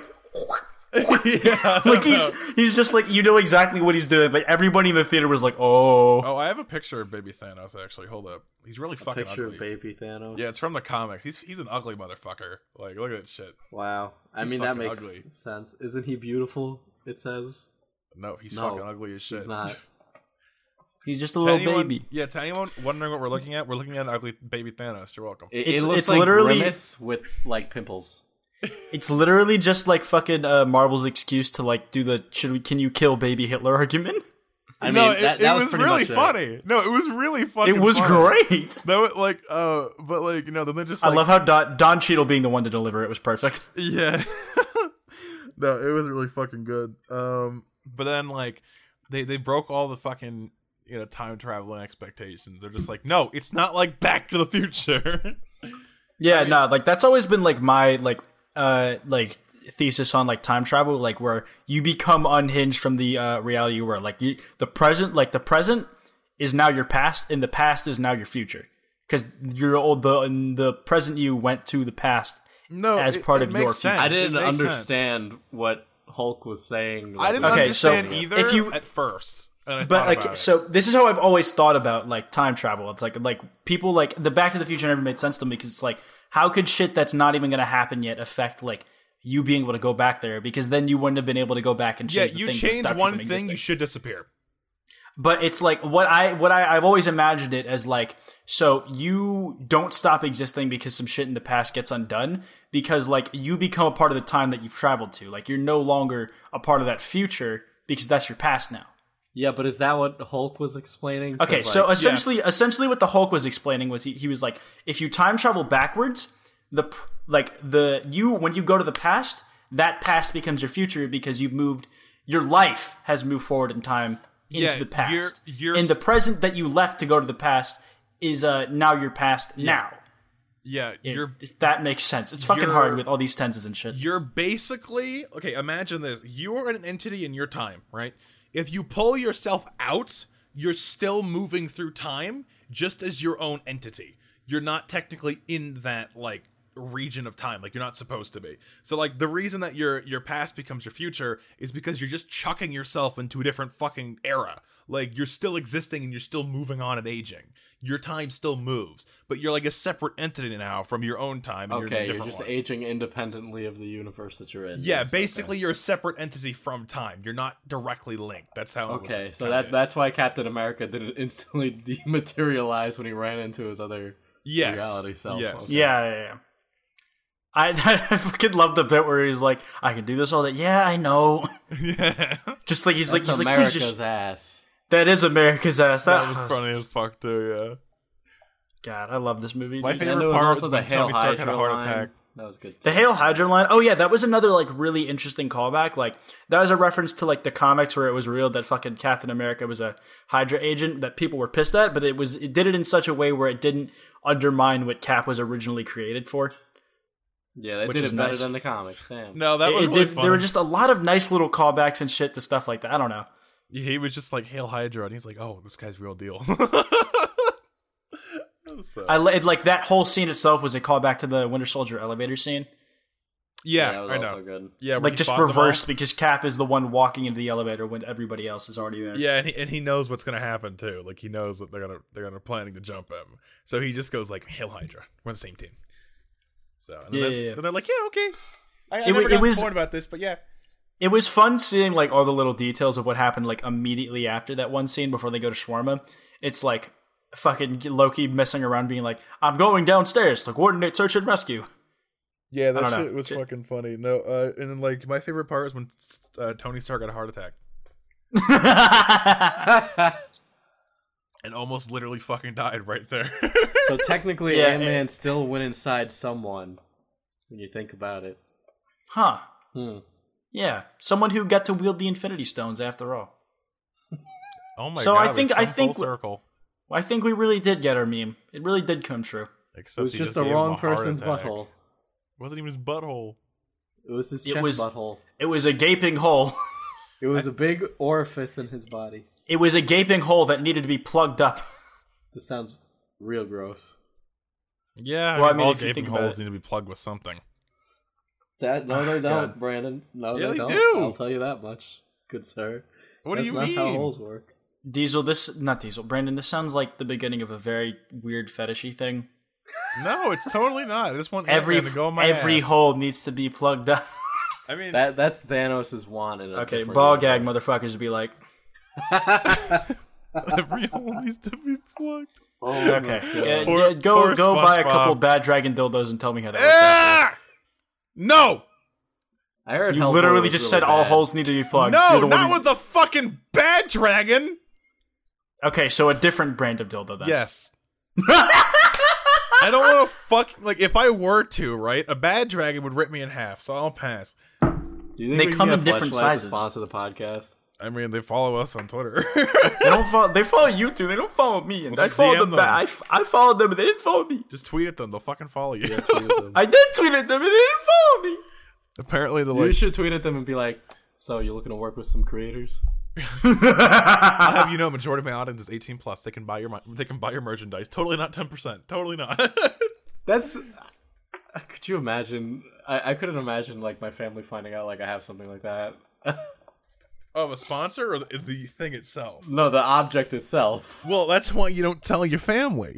Speaker 3: yeah.
Speaker 1: like he's just like you know exactly what he's doing. Like everybody in the theater was like, oh.
Speaker 3: Oh, I have a picture of baby Thanos actually. Hold up. He's really fucking
Speaker 2: Picture
Speaker 3: ugly.
Speaker 2: of baby Thanos.
Speaker 3: Yeah, it's from the comics. He's an ugly motherfucker. Like, look at that shit.
Speaker 2: Wow. I
Speaker 3: He's
Speaker 2: mean, that
Speaker 3: fucking
Speaker 2: makes
Speaker 3: ugly.
Speaker 2: sense. Isn't he beautiful? It says.
Speaker 3: No, he's
Speaker 2: No,
Speaker 3: fucking ugly as shit.
Speaker 2: He's not.
Speaker 1: He's just a
Speaker 3: To
Speaker 1: little
Speaker 3: anyone,
Speaker 1: baby.
Speaker 3: Yeah, to anyone wondering what we're looking at an ugly baby Thanos. You're welcome.
Speaker 2: It
Speaker 1: It's-
Speaker 2: looks
Speaker 1: it's
Speaker 2: like
Speaker 1: literally-
Speaker 2: Grimace with like pimples.
Speaker 1: It's literally just like fucking Marvel's excuse to like do the can you kill baby Hitler argument.
Speaker 2: I
Speaker 3: no,
Speaker 2: mean, that
Speaker 3: it
Speaker 2: was
Speaker 3: was
Speaker 2: pretty
Speaker 3: really
Speaker 2: much it.
Speaker 3: funny. No, it was really fucking
Speaker 1: It was
Speaker 3: funny.
Speaker 1: great.
Speaker 3: No, like, but like, you know, then they just
Speaker 1: I
Speaker 3: like,
Speaker 1: love how Don Cheadle being the one to deliver it was perfect.
Speaker 3: yeah. No, it was really fucking good. But then like, they broke all the fucking, you know, time traveling expectations. They're just like, no, it's not like Back to the Future.
Speaker 1: Yeah, no, like that's always been like my like thesis on like time travel, like where you become unhinged from the reality you were. Like the present is now your past, and the past is now your future. Because the present you went to the past
Speaker 3: No,
Speaker 1: as part of
Speaker 3: makes
Speaker 1: your
Speaker 3: sense.
Speaker 1: future.
Speaker 2: I didn't
Speaker 3: It makes
Speaker 2: understand what Hulk was saying.
Speaker 3: I didn't
Speaker 1: Okay,
Speaker 3: understand
Speaker 1: so
Speaker 3: either
Speaker 1: if you-
Speaker 3: at first. And I
Speaker 1: But
Speaker 3: thought
Speaker 1: like,
Speaker 3: about it.
Speaker 1: so this is how I've always thought about like time travel. It's like people like the Back to the Future never made sense to me because it's like, how could shit that's not even going to happen yet affect like you being able to go back there? Because then you wouldn't have been able to go back and
Speaker 3: yeah,
Speaker 1: change. the
Speaker 3: you
Speaker 1: things that
Speaker 3: change
Speaker 1: stopped
Speaker 3: one
Speaker 1: from
Speaker 3: thing,
Speaker 1: existing.
Speaker 3: you should disappear.
Speaker 1: But it's like I've always imagined it as like, so you don't stop existing because some shit in the past gets undone, because like you become a part of the time that you've traveled to. Like you're no longer a part of that future because that's your past now.
Speaker 2: Yeah, but is that what Hulk was explaining? 'Cause,
Speaker 1: Okay,
Speaker 2: like,
Speaker 1: so essentially what the Hulk was explaining was he was like, if you time travel backwards, when you go to the past, that past becomes your future because your life has moved forward in time into
Speaker 3: Yeah,
Speaker 1: the past.
Speaker 3: you're-
Speaker 1: and the present that you left to go to the past is now your past now.
Speaker 3: Yeah,
Speaker 1: If that makes sense. It's fucking hard with all these tenses and shit.
Speaker 3: You're basically okay. Imagine this: you are an entity in your time, right? If you pull yourself out, you're still moving through time, just as your own entity. You're not technically in that like region of time, like you're not supposed to be. So like the reason that your past becomes your future is because you're just chucking yourself into a different fucking era. Like you're still existing and you're still moving on and aging. Your time still moves, but you're like a separate entity now from your own time. And
Speaker 2: Okay,
Speaker 3: you're
Speaker 2: you're just aging independently of the universe that you're in.
Speaker 3: Yeah,
Speaker 2: Yes,
Speaker 3: basically you're a separate entity from time. You're not directly linked. That's how.
Speaker 2: Okay,
Speaker 3: it
Speaker 2: so
Speaker 3: was,
Speaker 2: that's why Captain America didn't instantly dematerialize when he ran into his other reality self.
Speaker 3: Yes.
Speaker 2: Okay.
Speaker 1: Yeah. I fucking love the bit where he's like, I can do this all day. Yeah, I know.
Speaker 3: Yeah,
Speaker 1: Just like he's
Speaker 2: That's
Speaker 1: like
Speaker 2: America's ass.
Speaker 1: That is America's ass.
Speaker 3: that was funny as fuck too. Yeah.
Speaker 1: God, I love this movie.
Speaker 3: My
Speaker 1: dude.
Speaker 3: favorite
Speaker 2: And there was
Speaker 3: part
Speaker 2: also
Speaker 3: was
Speaker 2: the
Speaker 3: when
Speaker 2: Hail
Speaker 3: Tony Stark had a
Speaker 2: Hydra
Speaker 3: heart
Speaker 2: line.
Speaker 3: attack.
Speaker 2: That was good.
Speaker 1: The Hail Hydra line. Oh yeah, that was another like really interesting callback. Like that was a reference to like the comics where it was real that fucking Captain America was a Hydra agent that people were pissed at, but it did it in such a way where it didn't undermine what Cap was originally created for.
Speaker 2: Yeah, they
Speaker 1: which
Speaker 2: did
Speaker 1: is
Speaker 2: it better
Speaker 1: nice.
Speaker 2: than the comics. Damn.
Speaker 3: No, that was
Speaker 1: It
Speaker 3: really
Speaker 1: did.
Speaker 3: funny.
Speaker 1: There were just a lot of nice little callbacks and shit to stuff like that. I don't know.
Speaker 3: He was just like Hail Hydra, and he's like, "Oh, this guy's real deal." So-
Speaker 1: Like that whole scene itself was a callback to the Winter Soldier elevator scene.
Speaker 3: yeah,
Speaker 2: that was
Speaker 3: I know.
Speaker 2: also good.
Speaker 3: Yeah, when
Speaker 1: Like
Speaker 3: he
Speaker 1: just
Speaker 3: fought them all.
Speaker 1: reversed because Cap is the one walking into the elevator when everybody else is already there.
Speaker 3: Yeah, and he knows what's gonna happen too. Like he knows that they're gonna planning to jump him. So he just goes like, "Hail Hydra, we're on the same team." So and then they're like, "Yeah, okay." I never got
Speaker 1: was-
Speaker 3: informed about this, but yeah.
Speaker 1: It was fun seeing like all the little details of what happened like immediately after that one scene before they go to Shawarma. It's like fucking Loki messing around being like, I'm going downstairs to coordinate search and rescue.
Speaker 3: Yeah, that
Speaker 1: I don't
Speaker 3: shit
Speaker 1: know.
Speaker 3: was fucking funny. No, and then like my favorite part was when Tony Stark got a heart attack and almost literally fucking died right there.
Speaker 2: So technically,
Speaker 1: Yeah,
Speaker 2: Ant-Man still went inside someone. When you think about it.
Speaker 1: Huh.
Speaker 2: Hmm.
Speaker 1: Yeah. Someone who got to wield the Infinity Stones after all.
Speaker 3: Oh my
Speaker 1: So
Speaker 3: god!
Speaker 1: I think-
Speaker 3: we've
Speaker 1: I
Speaker 3: come
Speaker 1: think-
Speaker 3: full circle.
Speaker 1: I think we really did get our meme. It really did come true.
Speaker 3: Except
Speaker 2: It was
Speaker 3: he
Speaker 2: just the
Speaker 3: gave him
Speaker 2: wrong
Speaker 3: a heart
Speaker 2: person's
Speaker 3: attack.
Speaker 2: butthole.
Speaker 3: It wasn't even his butthole.
Speaker 2: It was his
Speaker 1: It
Speaker 2: chest
Speaker 1: was-
Speaker 2: butthole.
Speaker 1: It was a gaping hole.
Speaker 2: It was a big orifice in his body.
Speaker 1: It was a gaping hole that needed to be plugged up.
Speaker 2: This sounds real gross.
Speaker 3: Yeah,
Speaker 1: Well, I mean,
Speaker 3: all
Speaker 1: if you
Speaker 3: gaping
Speaker 1: think about
Speaker 3: holes
Speaker 1: it-
Speaker 3: need to be plugged with something.
Speaker 2: No, they don't,
Speaker 1: God.
Speaker 2: Brandon. No,
Speaker 3: Yeah,
Speaker 2: they
Speaker 3: they
Speaker 2: don't.
Speaker 3: do.
Speaker 2: I'll tell you that much, good sir.
Speaker 3: What
Speaker 2: That's
Speaker 3: do you
Speaker 2: not
Speaker 3: mean?
Speaker 2: how holes work.
Speaker 1: Brandon, this sounds like the beginning of a very weird fetishy thing.
Speaker 3: No, it's totally not. I just want
Speaker 1: Every
Speaker 3: Ant-Man to go in my
Speaker 1: every
Speaker 3: ass.
Speaker 1: hole needs to be plugged up.
Speaker 3: I mean,
Speaker 2: That's Thanos' wand. In a
Speaker 1: Okay,
Speaker 2: different
Speaker 1: ball gag
Speaker 2: universe.
Speaker 1: motherfuckers would be like,
Speaker 3: every hole needs to be plugged.
Speaker 2: Oh my
Speaker 1: okay,
Speaker 2: God.
Speaker 3: Poor-
Speaker 1: go
Speaker 3: poor
Speaker 1: buy a
Speaker 3: SpongeBob.
Speaker 1: couple bad dragon dildos and tell me how that works out.
Speaker 3: Ah! No,
Speaker 2: I heard
Speaker 1: You
Speaker 2: Hellboy
Speaker 1: literally
Speaker 2: was
Speaker 1: just
Speaker 2: really
Speaker 1: said all
Speaker 2: bad.
Speaker 1: holes need to be plugged.
Speaker 3: no,
Speaker 1: You're the one
Speaker 3: not
Speaker 1: who-
Speaker 3: with the fucking bad dragon.
Speaker 1: Okay, so a different brand of dildo then.
Speaker 3: Yes. I don't want to fuck. Like, if I were to, right, a bad dragon would rip me in half, so I'll pass.
Speaker 2: Do you think
Speaker 1: They
Speaker 2: we can
Speaker 1: come
Speaker 2: get
Speaker 1: in different
Speaker 2: Fleshlight to
Speaker 1: sizes.
Speaker 2: Sponsor the podcast.
Speaker 3: I mean, they follow us on Twitter.
Speaker 1: They don't follow. They follow you two. They don't follow me. And
Speaker 3: Well,
Speaker 1: I
Speaker 3: just
Speaker 1: followed
Speaker 3: DM
Speaker 1: them back. I followed them, and they didn't follow me.
Speaker 3: Just tweet at them; they'll fucking follow you.
Speaker 2: Yeah, tweet at them.
Speaker 1: I did tweet at them, and they didn't follow me.
Speaker 3: Apparently, they're
Speaker 2: You
Speaker 3: like,
Speaker 2: should tweet at them and be like, "So you looking to work with some creators?"
Speaker 3: "I'll have you know, majority of my audience is 18 plus. They can buy your merchandise. Totally not 10%. Totally not."
Speaker 2: That's. Could you imagine? I couldn't imagine like my family finding out like I have something like that.
Speaker 3: Of a sponsor or the thing itself?
Speaker 2: No, the object itself.
Speaker 3: Well, that's why you don't tell your family.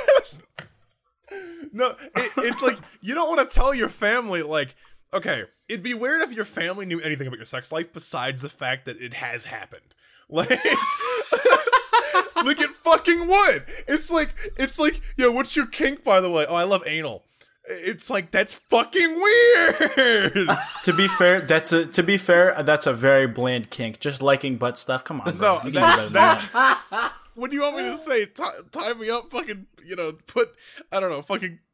Speaker 3: No, it's like you don't want to tell your family. Like, okay, it'd be weird if your family knew anything about your sex life besides the fact that it has happened. Like, like it fucking would. It's like, yo, what's your kink, by the way? Oh, I love anal. It's like that's fucking weird.
Speaker 1: To be fair, that's a very bland kink. Just liking butt stuff. Come on, bro.
Speaker 3: No,
Speaker 1: You can do better than that.
Speaker 3: What do you want me to say? Tie me up, fucking, put, I don't know, fucking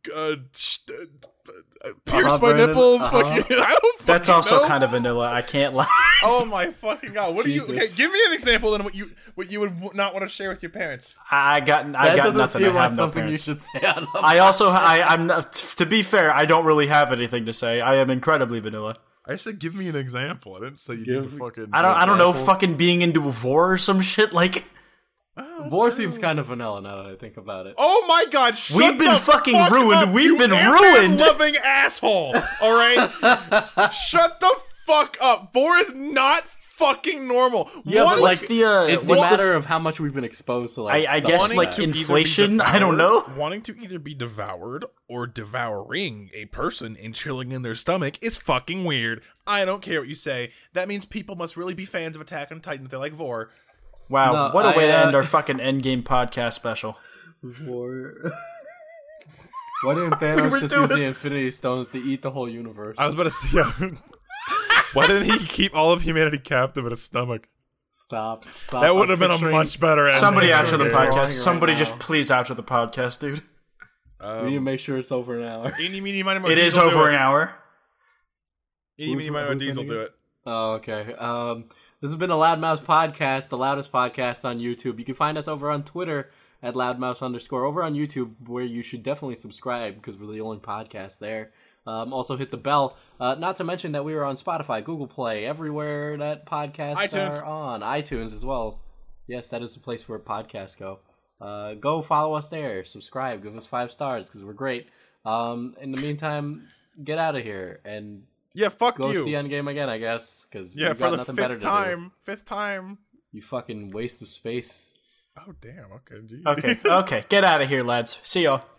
Speaker 3: pierce my
Speaker 2: Brandon,
Speaker 3: nipples. Fucking, I don't.
Speaker 1: That's
Speaker 3: fucking
Speaker 1: also
Speaker 3: know.
Speaker 1: kind of vanilla. I can't lie.
Speaker 3: Oh my fucking god! What do you? Okay,
Speaker 2: Jesus.
Speaker 3: give me an example then. What you would not want to share with your parents?
Speaker 1: I got
Speaker 2: That doesn't
Speaker 1: nothing.
Speaker 2: seem
Speaker 1: I
Speaker 2: like
Speaker 1: have no
Speaker 2: something you
Speaker 1: parents.
Speaker 2: should say out of.
Speaker 1: I'm not, to be fair, I don't really have anything to say. I am incredibly vanilla.
Speaker 3: I said, give me an example. I didn't say you need to fucking.
Speaker 1: I don't know,
Speaker 2: Example.
Speaker 1: fucking being into a vor or some shit like.
Speaker 2: Vor seems kind of vanilla now that I think about it.
Speaker 3: Oh my god! Shut
Speaker 1: We've been
Speaker 3: the
Speaker 1: fucking
Speaker 3: fuck
Speaker 1: ruined.
Speaker 3: Up,
Speaker 1: We've
Speaker 3: you
Speaker 1: been ruined.
Speaker 3: Loving asshole. All right. Shut the fuck up. Vor is not fucking normal.
Speaker 2: Yeah,
Speaker 3: What
Speaker 2: but like,
Speaker 1: What's the
Speaker 2: it's the
Speaker 1: what's the
Speaker 2: matter of how much we've been exposed to. Like,
Speaker 1: I
Speaker 2: stuff
Speaker 1: guess,
Speaker 3: wanting
Speaker 1: like,
Speaker 3: to either be
Speaker 1: inflation? I don't know.
Speaker 3: Wanting to either be devoured or devouring a person and chilling in their stomach is fucking weird. I don't care what you say. That means people must really be fans of Attack on Titan if they like Vor.
Speaker 1: Wow,
Speaker 2: No,
Speaker 1: what a way to
Speaker 2: I,
Speaker 1: end our fucking Endgame podcast special.
Speaker 2: Vor. Why didn't
Speaker 1: We
Speaker 2: Thanos
Speaker 1: were
Speaker 2: just
Speaker 1: doing
Speaker 2: use the
Speaker 1: it.
Speaker 2: Infinity Stones to eat the whole universe?
Speaker 3: I was about to say, yeah. Why didn't he keep all of humanity captive in his stomach?
Speaker 2: Stop.
Speaker 3: That would have been a much better ending.
Speaker 1: Somebody outro the
Speaker 2: here.
Speaker 1: podcast.
Speaker 2: Right
Speaker 1: Somebody
Speaker 2: now.
Speaker 1: just please outro the podcast, dude.
Speaker 2: We need to make sure it's over an hour.
Speaker 3: Eeny, meeny, miny, moe,
Speaker 1: It is
Speaker 3: Diesel do
Speaker 1: over
Speaker 3: it.
Speaker 1: an hour.
Speaker 3: Eeny, meeny, miny, moe,
Speaker 2: Who's
Speaker 3: Diesel
Speaker 2: ending
Speaker 3: do
Speaker 2: it?
Speaker 3: it.
Speaker 2: Oh, okay. This has been a Loudmouse podcast, the loudest podcast on YouTube. You can find us over on Twitter at loudmouse_. Over on YouTube, where you should definitely subscribe because we're the only podcast there. Also hit the bell. Not to mention that we are on Spotify, Google Play, everywhere that podcasts
Speaker 3: iTunes.
Speaker 2: are on. iTunes as well. Yes, that is the place where podcasts go. Go follow us there. Subscribe. Give us 5 stars because we're great. In the meantime, get out of here and
Speaker 3: Yeah, fuck
Speaker 2: go
Speaker 3: you.
Speaker 2: see Endgame again, I guess. Because
Speaker 3: Yeah,
Speaker 2: you
Speaker 3: for
Speaker 2: got
Speaker 3: the
Speaker 2: nothing better
Speaker 3: fifth
Speaker 2: to do.
Speaker 3: time. Fifth time.
Speaker 2: You fucking waste of space.
Speaker 3: Oh, damn. Okay, geez.
Speaker 1: Okay, okay. Get out of here, lads. See y'all.